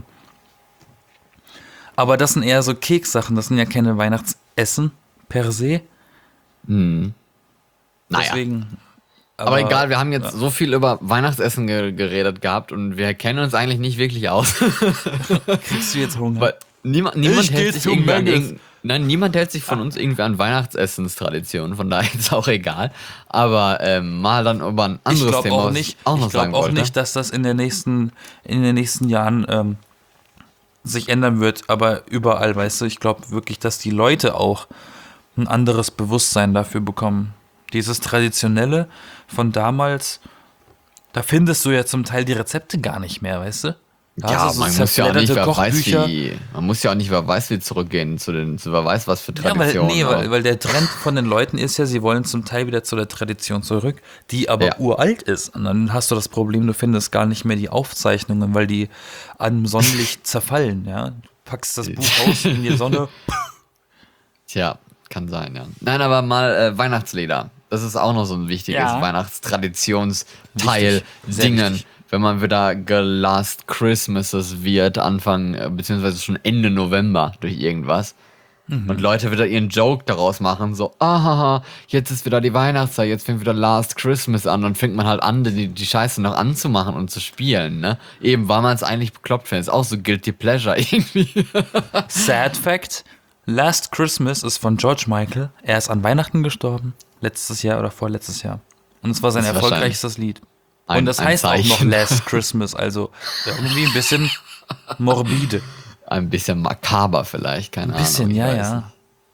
Aber das sind eher so Kekssachen, das sind ja keine Weihnachtsessen per se. Naja. Deswegen. Aber egal, wir haben jetzt so viel über Weihnachtsessen geredet gehabt und wir kennen uns eigentlich nicht wirklich aus. Kriegst du jetzt Hunger? Weil niemand Ich hält geh sich zum irgendwie an Mendes. niemand hält sich von uns irgendwie an Weihnachtsessenstraditionen, von daher ist auch egal. Aber mal dann über ein Ich anderes glaube Thema, auch was nicht, ich auch noch ich glaub sagen auch wollte. nicht, dass das in den nächsten Jahren sich ändern wird, aber überall, weißt du, ich glaube wirklich, dass die Leute auch ein anderes Bewusstsein dafür bekommen. Dieses Traditionelle von damals, da findest du ja zum Teil die Rezepte gar nicht mehr, weißt du? Da Ja, hast du so man muss ja auch nicht, zerblätterte wer weiß wie zurückgehen zu wer weiß was für Ja, Traditionen. aber- weil der Trend von den Leuten ist ja, sie wollen zum Teil wieder zu der Tradition zurück, die aber Ja. uralt ist. Und dann hast du das Problem, du findest gar nicht mehr die Aufzeichnungen, weil die am Sonnenlicht zerfallen, ja. Du packst das Buch aus in die Sonne. Tja, kann sein, ja. Nein, aber mal Weihnachtslieder. Das ist auch noch so ein wichtiges Ja. Weihnachtstraditionsteil. Wichtig, sehr Dingen. wichtig. Wenn man wieder gelast Christmases wird, beziehungsweise schon Ende November durch irgendwas. Und Leute wieder ihren Joke daraus machen, so, jetzt ist wieder die Weihnachtszeit, jetzt fängt wieder Last Christmas an und fängt man halt an, die Scheiße noch anzumachen und zu spielen, ne? Eben, weil man es eigentlich bekloppt findet. Ist auch so Guilty Pleasure irgendwie. Sad Fact: Last Christmas ist von George Michael. Er ist an Weihnachten gestorben. Letztes Jahr oder vorletztes Jahr. Und es war sein Das ist erfolgreichstes Lied. ein- Und das ein heißt auch noch Zeichen. Last Christmas, also irgendwie ein bisschen morbide. Ein bisschen makaber vielleicht, keine Ahnung. Ein bisschen, ich ja, weiß ja. nicht.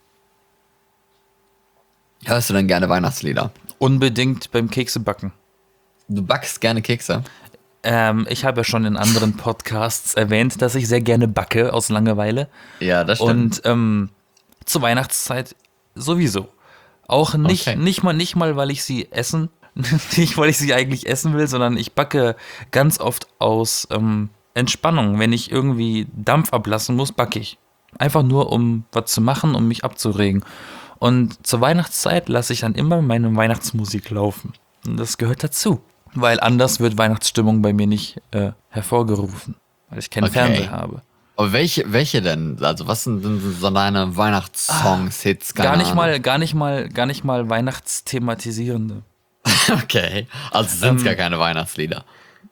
Hörst du denn gerne Weihnachtslieder? Unbedingt beim Keksebacken. Du backst gerne Kekse? Ich habe ja schon in anderen Podcasts erwähnt, dass ich sehr gerne backe aus Langeweile. Ja, das stimmt. Und zur Weihnachtszeit sowieso. Auch nicht, Okay. nicht mal, weil ich sie essen Nicht, weil ich sie eigentlich essen will, sondern ich backe ganz oft aus Entspannung. Wenn ich irgendwie Dampf ablassen muss, backe ich. Einfach nur, um was zu machen, um mich abzuregen. Und zur Weihnachtszeit lasse ich dann immer meine Weihnachtsmusik laufen. Und das gehört dazu. Weil anders wird Weihnachtsstimmung bei mir nicht hervorgerufen. Weil ich keinen Fernseher habe. Aber welche denn? Also was sind denn so deine Weihnachtssongs, Hits? Gar nicht mal weihnachtsthematisierende. Okay, also sind es gar keine Weihnachtslieder.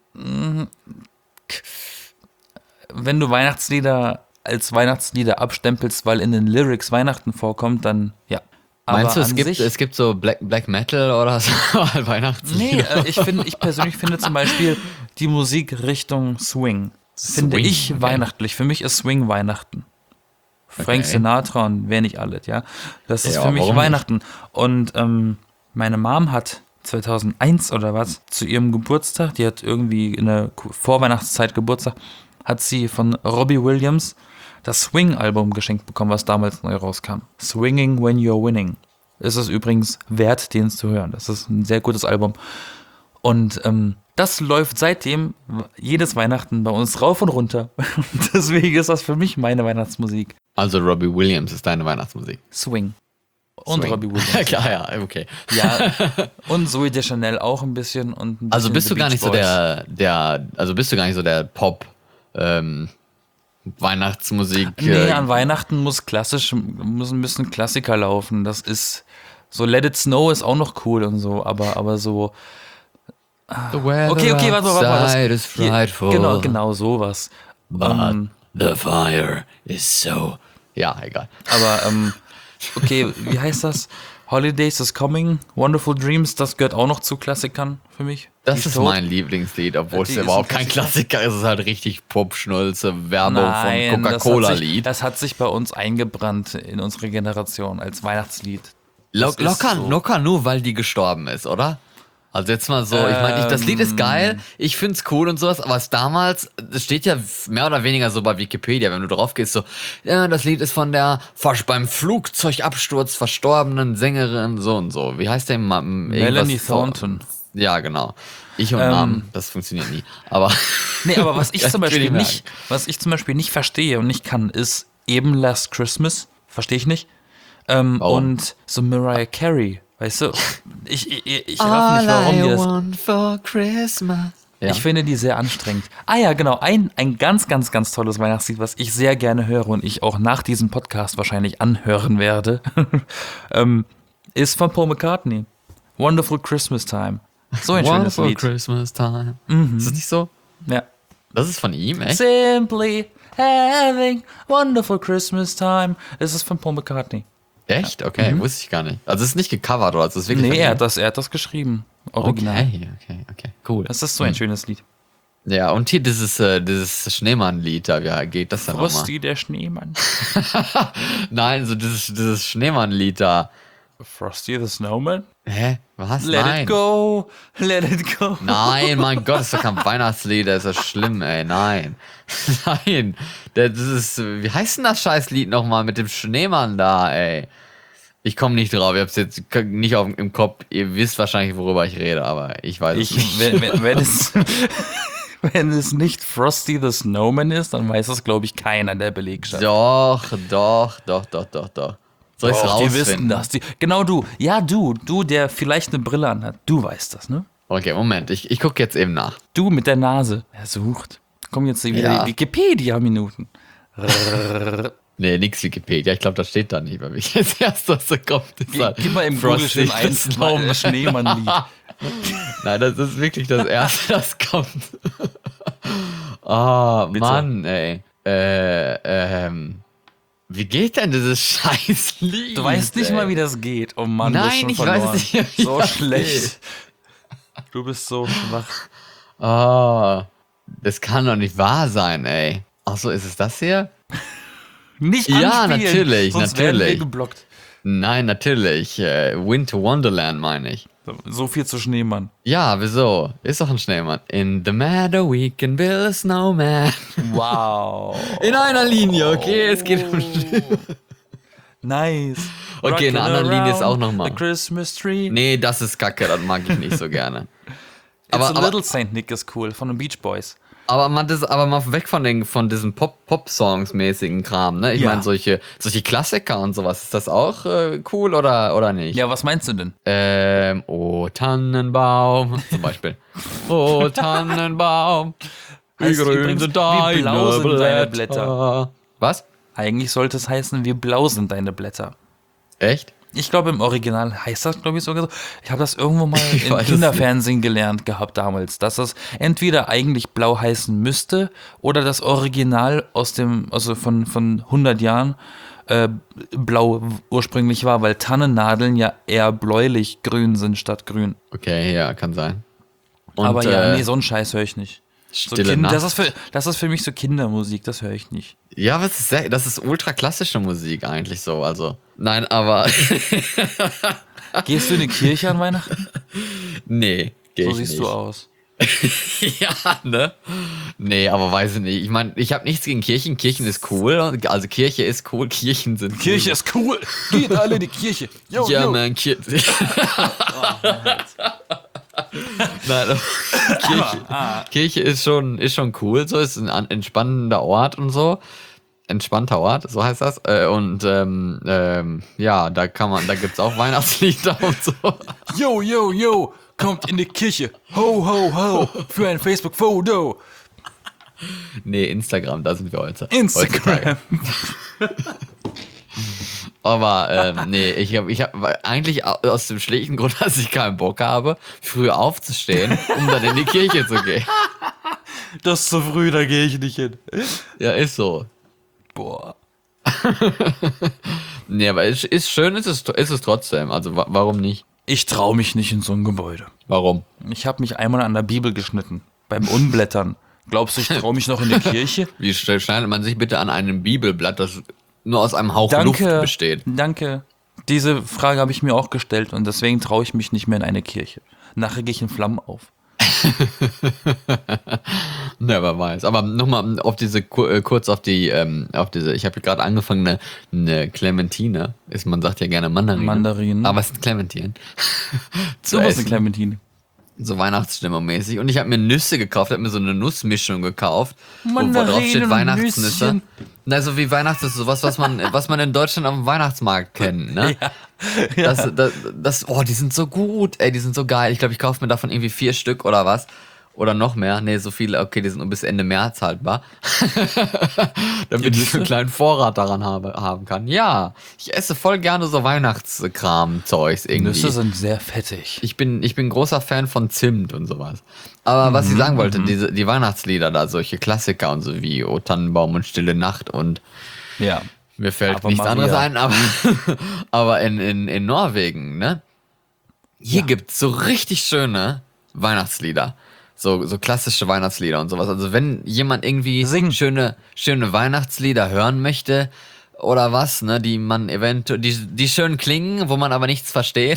Wenn du Weihnachtslieder als Weihnachtslieder abstempelst, weil in den Lyrics Weihnachten vorkommt, dann ja. Meinst du, an sich- es gibt so Black Metal oder so Weihnachtslieder? Nee, ich persönlich finde zum Beispiel die Musikrichtung Swing. Finde Swing, ich okay. weihnachtlich. Für mich ist Swing Weihnachten. Frank Sinatra und wer nicht alles, ja. Das ist Ja, für mich warum Weihnachten. Und meine Mom hat 2001 oder was zu ihrem Geburtstag, die hat irgendwie in der Vorweihnachtszeit Geburtstag, hat sie von Robbie Williams das Swing-Album geschenkt bekommen, was damals neu rauskam. Swinging When You're Winning. Ist es übrigens wert, den zu hören. Das ist ein sehr gutes Album. Und das läuft seitdem jedes Weihnachten bei uns rauf und runter. Deswegen ist das für mich meine Weihnachtsmusik. Also Robbie Williams ist deine Weihnachtsmusik. Swing. Und Swing. Robbie Williams. Klar, ja, okay. Ja, und Zoe Deschanel auch ein bisschen. Und ein Also bisschen bist The du gar Beach nicht so Boys. also bist du gar nicht so der Pop Weihnachtsmusik. Nee, an Weihnachten müssen Klassiker laufen. Das ist so Let It Snow ist auch noch cool und so, aber so. Okay, warte mal. outside is frightful. Genau sowas. But the fire is so. Ja, egal. Aber okay, wie heißt das? Holidays is Coming, Wonderful Dreams, das gehört auch noch zu Klassikern für mich. Das Die ist Tot. mein Lieblingslied, obwohl Die es ist überhaupt ein kein Klassiker ist. Es ist halt richtig Popschnulze, Werbung Nein, von Coca-Cola-Lied. Das hat sich bei uns eingebrannt in unsere Generation als Weihnachtslied. Locker nur, weil die gestorben ist, oder? Also jetzt mal so, ich meine, das Lied ist geil, ich find's cool und sowas, aber es damals, es steht ja mehr oder weniger so bei Wikipedia, wenn du drauf gehst, so, ja, das Lied ist von der beim Flugzeugabsturz verstorbenen Sängerin so und so. Wie heißt der? Melanie Thornton. Ja, genau. Ich und Namen, das funktioniert nie. Aber Nee, aber was ich Das zum will Beispiel ich merken. nicht, was ich zum Beispiel nicht verstehe und nicht kann, ist eben Last Christmas. Verstehe ich nicht. Und so Mariah Carey, weißt du? Ich raff nicht, warum die das. want for Christmas. Ja. Ich finde die sehr anstrengend. Ah ja, genau. Ein ganz, ganz, ganz tolles Weihnachtslied, was ich sehr gerne höre und ich auch nach diesem Podcast wahrscheinlich anhören werde, ist von Paul McCartney. Wonderful Christmas Time. So ein schönes Wonderful Lied. Christmas time. Ist das nicht so? Ja. Das ist von ihm, echt? Simply having wonderful Christmas time. Es ist von Paul McCartney. Echt? Okay, wusste ich gar nicht. Also es ist nicht gecovert, oder? Es ist wirklich Nee, von er ihm? hat das geschrieben. Original. Okay, cool. Das ist so ein schönes Lied. Ja, und hier dieses Schneemann-Lied, da, wie geht das denn nochmal? Frosty der Schneemann. Nein, so dieses Schneemann-Lied da. Frosty the Snowman? Hä? Was? Let Nein. it go, let it go. Nein, mein Gott, das ist doch kein Weihnachtslied, das ist ja schlimm, ey, nein. Nein, das ist, wie heißt denn das Scheißlied nochmal mit dem Schneemann da, ey? Ich komme nicht drauf, ich hab's jetzt nicht im Kopf, ihr wisst wahrscheinlich, worüber ich rede, aber ich weiß es nicht. Wenn es nicht Frosty the Snowman ist, dann weiß es, glaube ich, keiner der Belegschaft. Doch. Soll ich's Doch, die rausfinden? wissen das. Genau du. Ja, du, der vielleicht eine Brille anhat. Du weißt das, ne? Okay, Moment, ich gucke jetzt eben nach. Du mit der Nase. Er sucht. Kommen jetzt wieder Ja. die Wikipedia-Minuten. Nee, nix Wikipedia, ich glaube, das steht da nicht, weil mich jetzt erst was so kommt. Ist halt Gib mal im Frosty Google ein the Snowman. Schneemann-Lied. Nein, das ist wirklich das Erste, das kommt. Oh, Bitte. Mann, ey. Wie geht denn dieses Scheißlied? Du weißt nicht ey? mal, wie das geht. Oh Mann, du bist Nein, schon ich verloren. weiß es nicht, wie So das schlecht. Du bist so schwach. Oh, das kann doch nicht wahr sein, ey. Ach so, ist es das hier? Nicht Ja, anspielen, natürlich, sonst werden wir natürlich. geblockt. Nein, natürlich. Winter Wonderland meine ich. So viel zu Schneemann. Ja, wieso? Ist doch ein Schneemann. In the meadow we can build a snowman. Wow. In einer Linie, okay? Es geht um Nice. Okay, in einer anderen Linie ist auch Rockin' nochmal. around the Christmas tree. Nee, das ist kacke, das mag ich nicht so gerne. It's Aber, a Little Saint Nick ist cool, von den Beach Boys. aber mal weg von diesem Pop-Songs-mäßigen Kram, ne? Ich Ja. meine, solche Klassiker und sowas, ist das auch cool oder nicht? Ja, was meinst du denn? Oh Tannenbaum, zum Beispiel. Oh Tannenbaum, wie Heißt grün übrigens, sind wie blau sind deine Blätter. Was? Eigentlich sollte es heißen, wie blau sind deine Blätter. Echt? Ich glaube, im Original heißt das, glaube ich, sogar so. Ich habe das irgendwo mal Ich im weiß es Kinderfernsehen gelernt gehabt damals, dass das entweder eigentlich blau heißen müsste oder das Original von 100 Jahren blau ursprünglich war, weil Tannennadeln ja eher bläulich grün sind statt grün. Okay, ja, kann sein. Und, Aber ja, nee, so einen Scheiß höre ich nicht. So Stille Nacht. das ist für mich so Kindermusik, das höre ich nicht. Ja, aber das ist ultra klassische Musik eigentlich so, also. Nein, aber Gehst du in die Kirche an Weihnachten? nee, geh So ich siehst nicht. du aus. Ja, ne? Nee, aber weiß ich nicht. Ich meine, ich habe nichts gegen Kirchen. Kirchen ist cool. Also Kirche ist cool. Kirchen sind cool. Kirche ist cool. Geht alle in die Kirche. Yo, Ja, yo. man, Kirche. Nein, aber Kirche ist schon cool. So ist ein entspannender Ort und so. Entspannter Ort, so heißt das. Und ja, da gibt's auch Weihnachtslieder und so. Yo, yo, yo. Kommt in die Kirche. Ho, ho, ho. Für ein Facebook-Foto. Nee, Instagram, da sind wir heute. Instagram. Aber nee, ich hab eigentlich aus dem schlichten Grund, dass ich keinen Bock habe, früh aufzustehen, um dann in die Kirche zu gehen. Das ist zu früh, da gehe ich nicht hin. Ja, ist so. Boah. Nee, aber ist schön, ist es trotzdem. Also warum nicht? Ich traue mich nicht in so ein Gebäude. Warum? Ich habe mich einmal an der Bibel geschnitten. Beim Unblättern. Glaubst du, ich traue mich noch in die Kirche? Wie schneidet man sich bitte an einem Bibelblatt, das nur aus einem Hauch Luft besteht? Danke. Diese Frage habe ich mir auch gestellt und deswegen traue ich mich nicht mehr in eine Kirche. Nachher gehe ich in Flammen auf. Ja, wer weiß. Aber nochmal auf diese, kurz auf diese, ich habe gerade angefangen, eine Clementine, man sagt ja gerne Mandarine. Mandarinen. Aber es sind Clementinen. zu So was eine essen. Clementine. So Weihnachtsstimmung mäßig. Und ich habe mir Nüsse gekauft, habe mir so eine Nussmischung gekauft, wo drauf Mandarinen steht und Weihnachtsnüsse. Nüsschen. Na, so wie Weihnachtsnüsse, sowas, was man in Deutschland auf dem Weihnachtsmarkt kennt, ne? Ja. Die sind so gut, ey, die sind so geil. Ich glaube, ich kaufe mir davon irgendwie 4 Stück oder was. Oder noch mehr. Nee, so viele, okay, die sind nur bis Ende März haltbar. Damit ich so einen kleinen Vorrat daran haben kann. Ja, ich esse voll gerne so Weihnachtskram-Zeugs irgendwie. Nüsse sind sehr fettig. Ich bin großer Fan von Zimt und sowas. Aber was ich sagen wollte, die Weihnachtslieder da, solche Klassiker und so wie O Tannenbaum und Stille Nacht und Ja. mir fällt Ave nichts Maria. anderes ein, aber in Norwegen, ne? Hier gibt's so richtig schöne Weihnachtslieder. So klassische Weihnachtslieder und sowas. Also wenn jemand irgendwie Singen. schöne Weihnachtslieder hören möchte oder was, ne, die man eventuell, die schön klingen, wo man aber nichts versteht,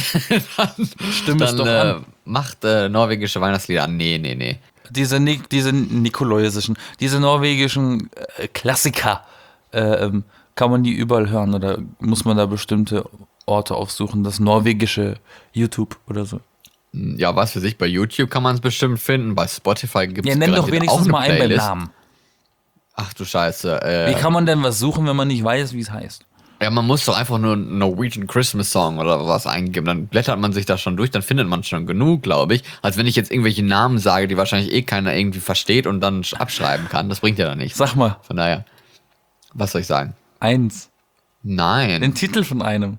Stimm es doch an. macht norwegische Weihnachtslieder an. Nee. Diese nikolausischen, diese norwegischen Klassiker, kann man die überall hören oder muss man da bestimmte Orte aufsuchen? Das norwegische YouTube oder so. Ja, was für sich, bei YouTube kann man es bestimmt finden, bei Spotify gibt es Ja, nenn doch wenigstens mal einen beim Namen. Ach du Scheiße. Wie kann man denn was suchen, wenn man nicht weiß, wie es heißt? Ja, man muss doch einfach nur Norwegian Christmas Song oder was eingeben, dann blättert man sich da schon durch, dann findet man schon genug, glaube ich. Als wenn ich jetzt irgendwelche Namen sage, die wahrscheinlich eh keiner irgendwie versteht und dann abschreiben kann. Das bringt ja dann nichts. Sag mal, Von daher, was soll ich sagen? eins. Nein. Den Titel von einem.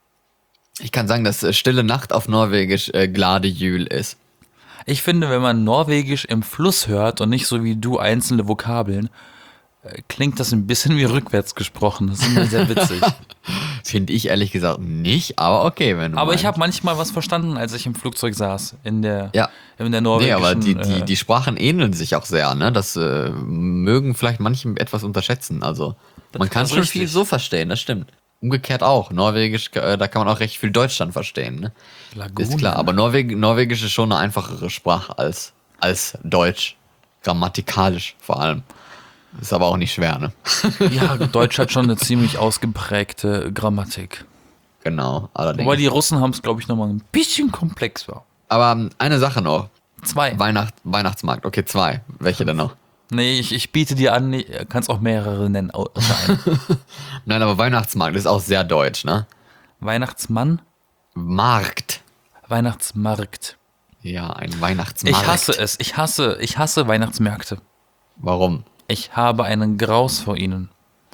Ich kann sagen, dass Stille Nacht auf Norwegisch Glade Jul ist. Ich finde, wenn man Norwegisch im Fluss hört und nicht so wie du einzelne Vokabeln, klingt das ein bisschen wie rückwärts gesprochen. Das ist immer sehr witzig. Finde ich ehrlich gesagt nicht, aber okay, wenn du Aber meinst. ich habe manchmal was verstanden, als ich im Flugzeug saß. In der Nee, norwegischen... aber die Sprachen ähneln sich auch sehr, ne? Das mögen vielleicht manche etwas unterschätzen. Also, man kann ist schon richtig. viel so verstehen, das stimmt. Umgekehrt auch. Norwegisch, da kann man auch recht viel Deutsch dann verstehen, ne? Lagune, Ist klar, aber Norwegisch ist schon eine einfachere Sprache als Deutsch. Grammatikalisch vor allem. Ist aber auch nicht schwer, ne? Ja, Deutsch hat schon eine ziemlich ausgeprägte Grammatik. Genau, allerdings. Wobei die Russen haben es, glaube ich, nochmal ein bisschen komplexer. Aber eine Sache noch. 2. Weihnachtsmarkt. Okay, 2. Welche denn noch? Nee, ich biete dir an, kannst auch mehrere nennen. Außer einen. Nein, aber Weihnachtsmarkt ist auch sehr deutsch, ne? Weihnachtsmann, Markt. Weihnachtsmarkt. Ja, ein Weihnachtsmarkt. Ich hasse es. Ich hasse Weihnachtsmärkte. Warum? Ich habe einen Graus vor ihnen.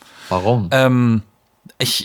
Warum? Ich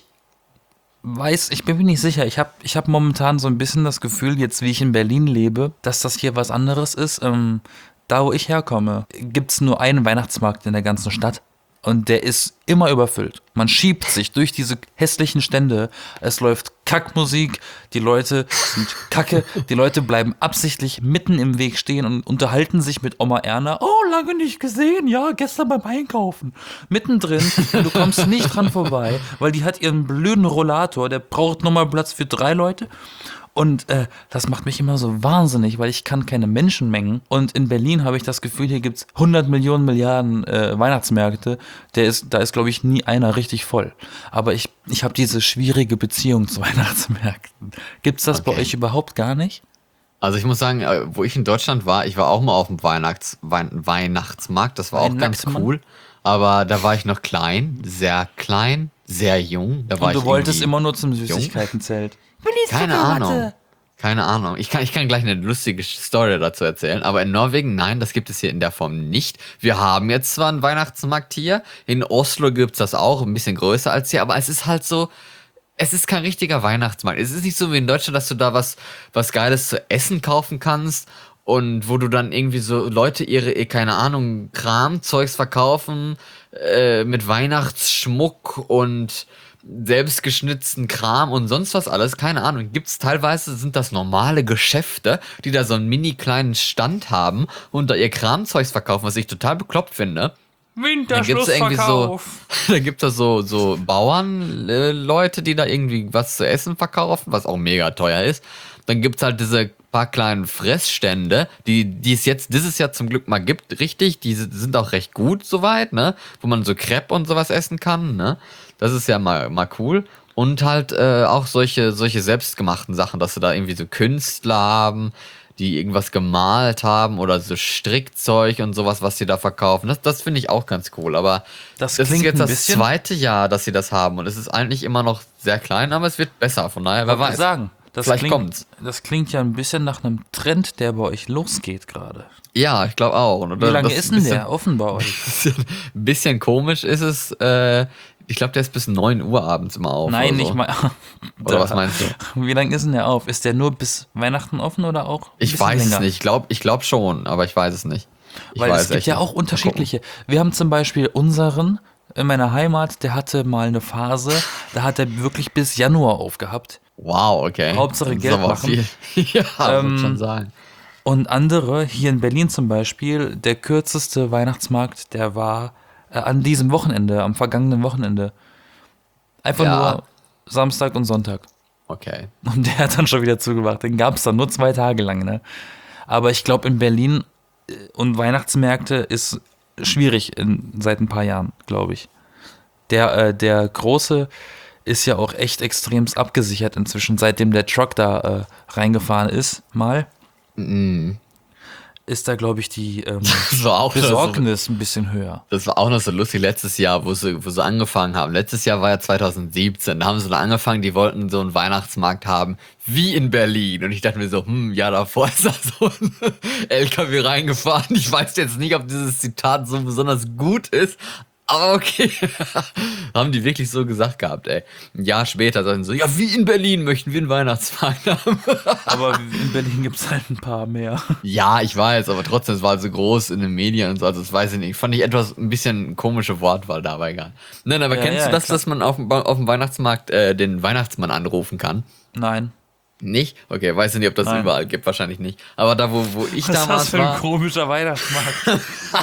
bin mir nicht sicher. Ich hab momentan so ein bisschen das Gefühl, jetzt wie ich in Berlin lebe, dass das hier was anderes ist. Da, wo ich herkomme, gibt es nur einen Weihnachtsmarkt in der ganzen Stadt. Und der ist immer überfüllt. Man schiebt sich durch diese hässlichen Stände. Es läuft Kackmusik. Die Leute sind kacke. Die Leute bleiben absichtlich mitten im Weg stehen und unterhalten sich mit Oma Erna. Oh, lange nicht gesehen. Ja, gestern beim Einkaufen. Mittendrin. Du kommst nicht dran vorbei, weil die hat ihren blöden Rollator. Der braucht nochmal Platz für 3 Leute. Und das macht mich immer so wahnsinnig, weil ich kann keine Menschenmengen. Und in Berlin habe ich das Gefühl, hier gibt es 100 Millionen Milliarden Weihnachtsmärkte. Da ist, glaube ich, nie einer richtig voll. Aber ich habe diese schwierige Beziehung zu Weihnachtsmärkten. Gibt es das bei euch überhaupt gar nicht? Also ich muss sagen, wo ich in Deutschland war, ich war auch mal auf dem Weihnachtsmarkt. Das war auch ganz cool. Aber da war ich noch klein, sehr jung. Da war Und du ich wolltest irgendwie immer nur zum Süßigkeitenzelt. Keine Ahnung. Ich kann gleich eine lustige Story dazu erzählen, aber in Norwegen, nein, das gibt es hier in der Form nicht. Wir haben jetzt zwar einen Weihnachtsmarkt hier, in Oslo gibt es das auch, ein bisschen größer als hier, aber es ist halt so, es ist kein richtiger Weihnachtsmarkt. Es ist nicht so wie in Deutschland, dass du da was Geiles zu essen kaufen kannst und wo du dann irgendwie so Leute ihre, keine Ahnung, Kramzeugs verkaufen mit Weihnachtsschmuck und selbstgeschnitzten Kram und sonst was alles, keine Ahnung. Gibt's teilweise, sind das normale Geschäfte, die da so einen mini kleinen Stand haben und da ihr Kramzeugs verkaufen, was ich total bekloppt finde. Winterschlussverkauf. Da gibt's da so Bauernleute, die da irgendwie was zu essen verkaufen, was auch mega teuer ist. Dann gibt's halt diese paar kleinen Fressstände, die es jetzt dieses Jahr zum Glück mal gibt, richtig. Die sind auch recht gut soweit, ne? Wo man so Crepe und sowas essen kann, ne? Das ist ja mal cool. Und halt auch solche selbstgemachten Sachen, dass sie da irgendwie so Künstler haben, die irgendwas gemalt haben oder so Strickzeug und sowas, was sie da verkaufen. Das finde ich auch ganz cool. Aber das ist klingt jetzt ein das bisschen- zweite Jahr, dass sie das haben. Und es ist eigentlich immer noch sehr klein, aber es wird besser. Von daher, wer weiß. Sagen, Vielleicht kommt's. Das klingt ja ein bisschen nach einem Trend, der bei euch losgeht gerade. Ja, ich glaube auch. Und Wie lange das ist denn der offen bei euch? Ein bisschen komisch ist es. Ich glaube, der ist bis 9 Uhr abends immer auf. Nein, oder so. nicht mal. Oder was meinst du? Wie lange ist denn der auf? Ist der nur bis Weihnachten offen oder auch? ein Ich bisschen weiß länger? es nicht. Ich glaub schon, aber ich weiß es nicht. Weil es gibt ja auch unterschiedliche. Wir haben zum Beispiel unseren in meiner Heimat, der hatte mal eine Phase, da hat er wirklich bis Januar aufgehabt. Wow, okay. Hauptsache Das ist Geld aber machen. Viel. Ja, muss schon sagen. Und andere, hier in Berlin zum Beispiel, der kürzeste Weihnachtsmarkt, der war an diesem Wochenende, am vergangenen Wochenende. Einfach Ja. nur Samstag und Sonntag. Okay. Und der hat dann schon wieder zugemacht. Den gab es dann nur 2 Tage lang. Ne? Aber ich glaube, in Berlin und Weihnachtsmärkte ist schwierig seit ein paar Jahren, glaube ich. Der große ist ja auch echt extremst abgesichert inzwischen, seitdem der Truck da reingefahren ist, mal. Ist da, glaube ich, die Das war auch Besorgnis ein bisschen höher. Das war auch noch so lustig letztes Jahr, wo sie angefangen haben. Letztes Jahr war ja 2017. Da haben sie dann angefangen, die wollten so einen Weihnachtsmarkt haben, wie in Berlin. Und ich dachte mir so, ja, davor ist da so ein LKW reingefahren. Ich weiß jetzt nicht, ob dieses Zitat so besonders gut ist. Aber okay. Haben die wirklich so gesagt gehabt, ey. Ein Jahr später sagen sie so, ja, wie in Berlin möchten wir einen Weihnachtsmarkt haben. Aber in Berlin gibt es halt ein paar mehr. Ja, ich weiß, aber trotzdem, es war halt so groß in den Medien und so, also das weiß ich nicht. Fand ich ein bisschen komische Wortwahl dabei gar. Nein, aber Ja, kennst ja, du das, klar. dass man auf dem Weihnachtsmarkt den Weihnachtsmann anrufen kann? Nein. Nicht? Okay, weiß ich nicht, ob das Nein. überall gibt, wahrscheinlich nicht. Aber da, wo ich Was ist das damals für ein war, komischer Weihnachtsmarkt?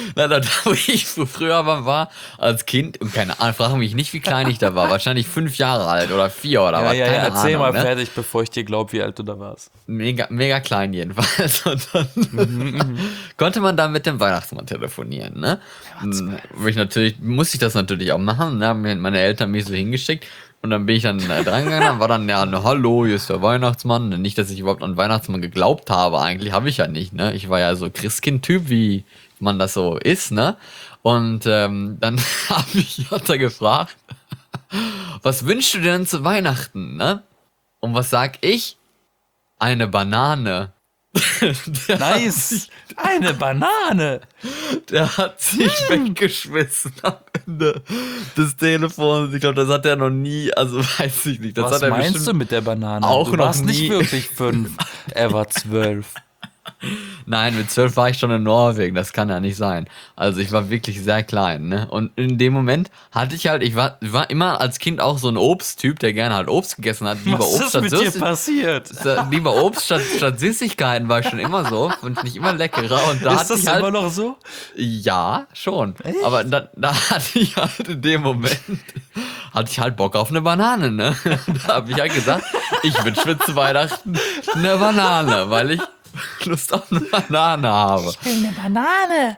Na, da wo ich früher war, als Kind, und keine Ahnung, frage mich nicht, wie klein ich da war. Wahrscheinlich 5 Jahre alt oder 4 oder was. Keine erzähl Ahnung, mal ne? fertig, bevor ich dir glaube, wie alt du da warst. Mega, mega klein jedenfalls. Und dann konnte man da mit dem Weihnachtsmann telefonieren, ne? Musste ich das natürlich auch machen, ne? Haben mir meine Eltern mich so hingeschickt. Und dann bin ich dann dran gegangen, war dann, ja, ne, hallo, hier ist der Weihnachtsmann. Nicht, dass ich überhaupt an Weihnachtsmann geglaubt habe, eigentlich habe ich ja nicht, ne? Ich war ja so Christkind-Typ, wie man das so ist, ne? Und dann hat er gefragt, was wünschst du dir denn zu Weihnachten, ne? Und was sag ich? Eine Banane. Nice! Eine Banane! Der hat sich weggeschmissen am Ende des Telefons. Ich glaube, das hat er noch nie, also weiß ich nicht. Das Was hat er meinst du bestimmt mit der Banane? auch Du noch warst nicht nie. wirklich 5, er war 12. Nein, mit 12 war ich schon in Norwegen, das kann ja nicht sein. Also ich war wirklich sehr klein, ne? Und in dem Moment hatte ich halt, ich war immer als Kind auch so ein Obsttyp, der gerne halt Obst gegessen hat. Lieber Was Obst ist statt mit dir passiert? Lieber Obst statt Süßigkeiten war ich schon immer so. Fand ich immer leckerer. Und da Ist hatte das ich halt, immer noch so? ja, schon. Aber da hatte ich halt in dem Moment, hatte ich halt Bock auf eine Banane, ne? Da habe ich halt gesagt, ich wünsche mir zu Weihnachten eine Banane, weil ich Lust auf eine Banane habe. Ich will eine Banane.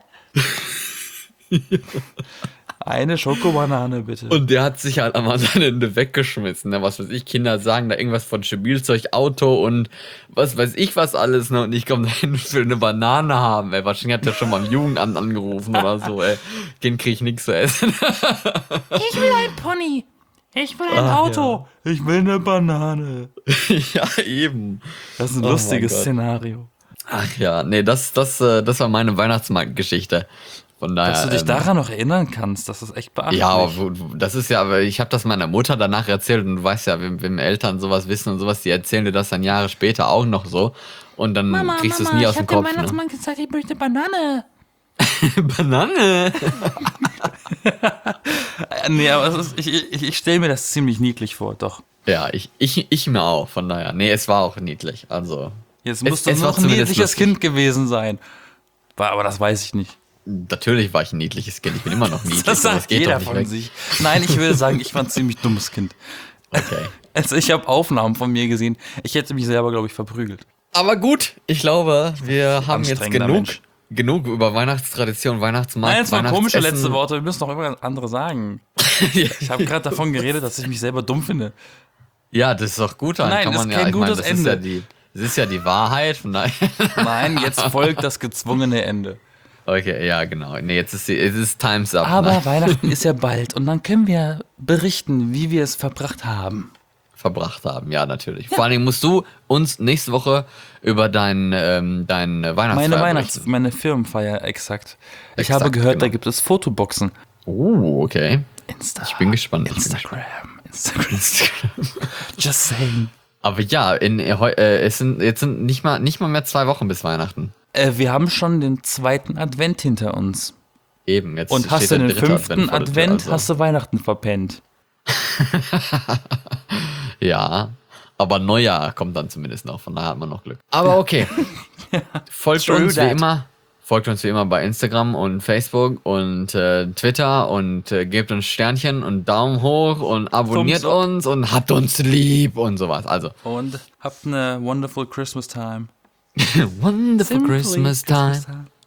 Eine Schokobanane, bitte. Und der hat sich halt am anderen Ende weggeschmissen, ne? Was weiß ich, Kinder sagen da irgendwas von Spielzeug, Auto und was weiß ich was alles, ne? Und ich komme dahin und will eine Banane haben, ey. Wahrscheinlich hat der schon mal im Jugendamt angerufen oder so, ey. Den krieg ich nichts zu essen. Ich will ein Pony. Ich will ein Ach, Auto. Ich will eine Banane. Ja, eben. Das ist ein Oh lustiges mein Gott. Szenario. Ach ja, nee, das war meine Weihnachtsmarktgeschichte. Von daher. Dass du dich daran noch erinnern kannst, das ist echt beachtlich. Ja, aber das ist ja, aber ich habe das meiner Mutter danach erzählt und du weißt ja, wenn Eltern sowas wissen und sowas, die erzählen dir das dann Jahre später auch noch so und dann Mama, kriegst du es Mama, nie ich aus dem hab dem Kopf. Ne? Weihnachtsmann gesagt, ich möchte Banane. Banane. Nee, aber ich stelle mir das ziemlich niedlich vor, doch. Ja, ich mir auch, von daher. Nee, es war auch niedlich, also. Jetzt Es- musst du es war noch ein zumindest niedliches lustig. Kind gewesen sein. Aber das weiß ich nicht. Natürlich war ich ein niedliches Kind, ich bin immer noch niedlich. Das aber sagt jeder von sich. Nein, ich würde sagen, ich war ein ziemlich dummes Kind. Okay. Also ich habe Aufnahmen von mir gesehen. Ich hätte mich selber, glaube ich, verprügelt. Aber gut, ich glaube, wir haben jetzt Anstrengender Mensch. genug über Weihnachtstradition, Weihnachtsmarkt, Nein, jetzt mal komische Weihnachtsessen. letzte Worte. Wir müssen noch irgendwas anderes sagen. Ja. Ich habe gerade davon geredet, dass ich mich selber dumm finde. Ja, das ist doch gut. Dann Nein, kann ist man kein ich meine, gutes das ist ja Ende. das ist ja die Wahrheit. Von daher. Nein, jetzt folgt das gezwungene Ende. Okay, ja, genau. Nee, jetzt ist es ist Time's up. Aber Ne? Weihnachten ist ja bald und dann können wir berichten, wie wir es verbracht haben. Verbracht haben, ja, natürlich. Vor allen Dingen musst du uns nächste Woche über dein Weihnachtsfeier berichten. Meine Firmenfeier, exakt. Ich Exakt, habe gehört, da genau. gibt es Fotoboxen. Okay. Insta. Ich bin gespannt. Instagram. Just saying. Aber ja, es sind jetzt sind nicht mal mehr 2 Wochen bis Weihnachten. Wir haben schon den 2. Advent hinter uns. Eben, jetzt Und hast steht du der den 3. 5. vor der Tür, Advent, also. hast du Weihnachten verpennt. Ja, aber Neujahr kommt dann zumindest noch, von daher hat man noch Glück. Aber okay. Folgt True uns wie that. immer. Folgt uns wie immer bei Instagram und Facebook und Twitter und gebt uns Sternchen und Daumen hoch und abonniert Thumbs up. uns und habt uns lieb und sowas. Also, Und habt eine wonderful Christmas time. wonderful Simply Christmas time.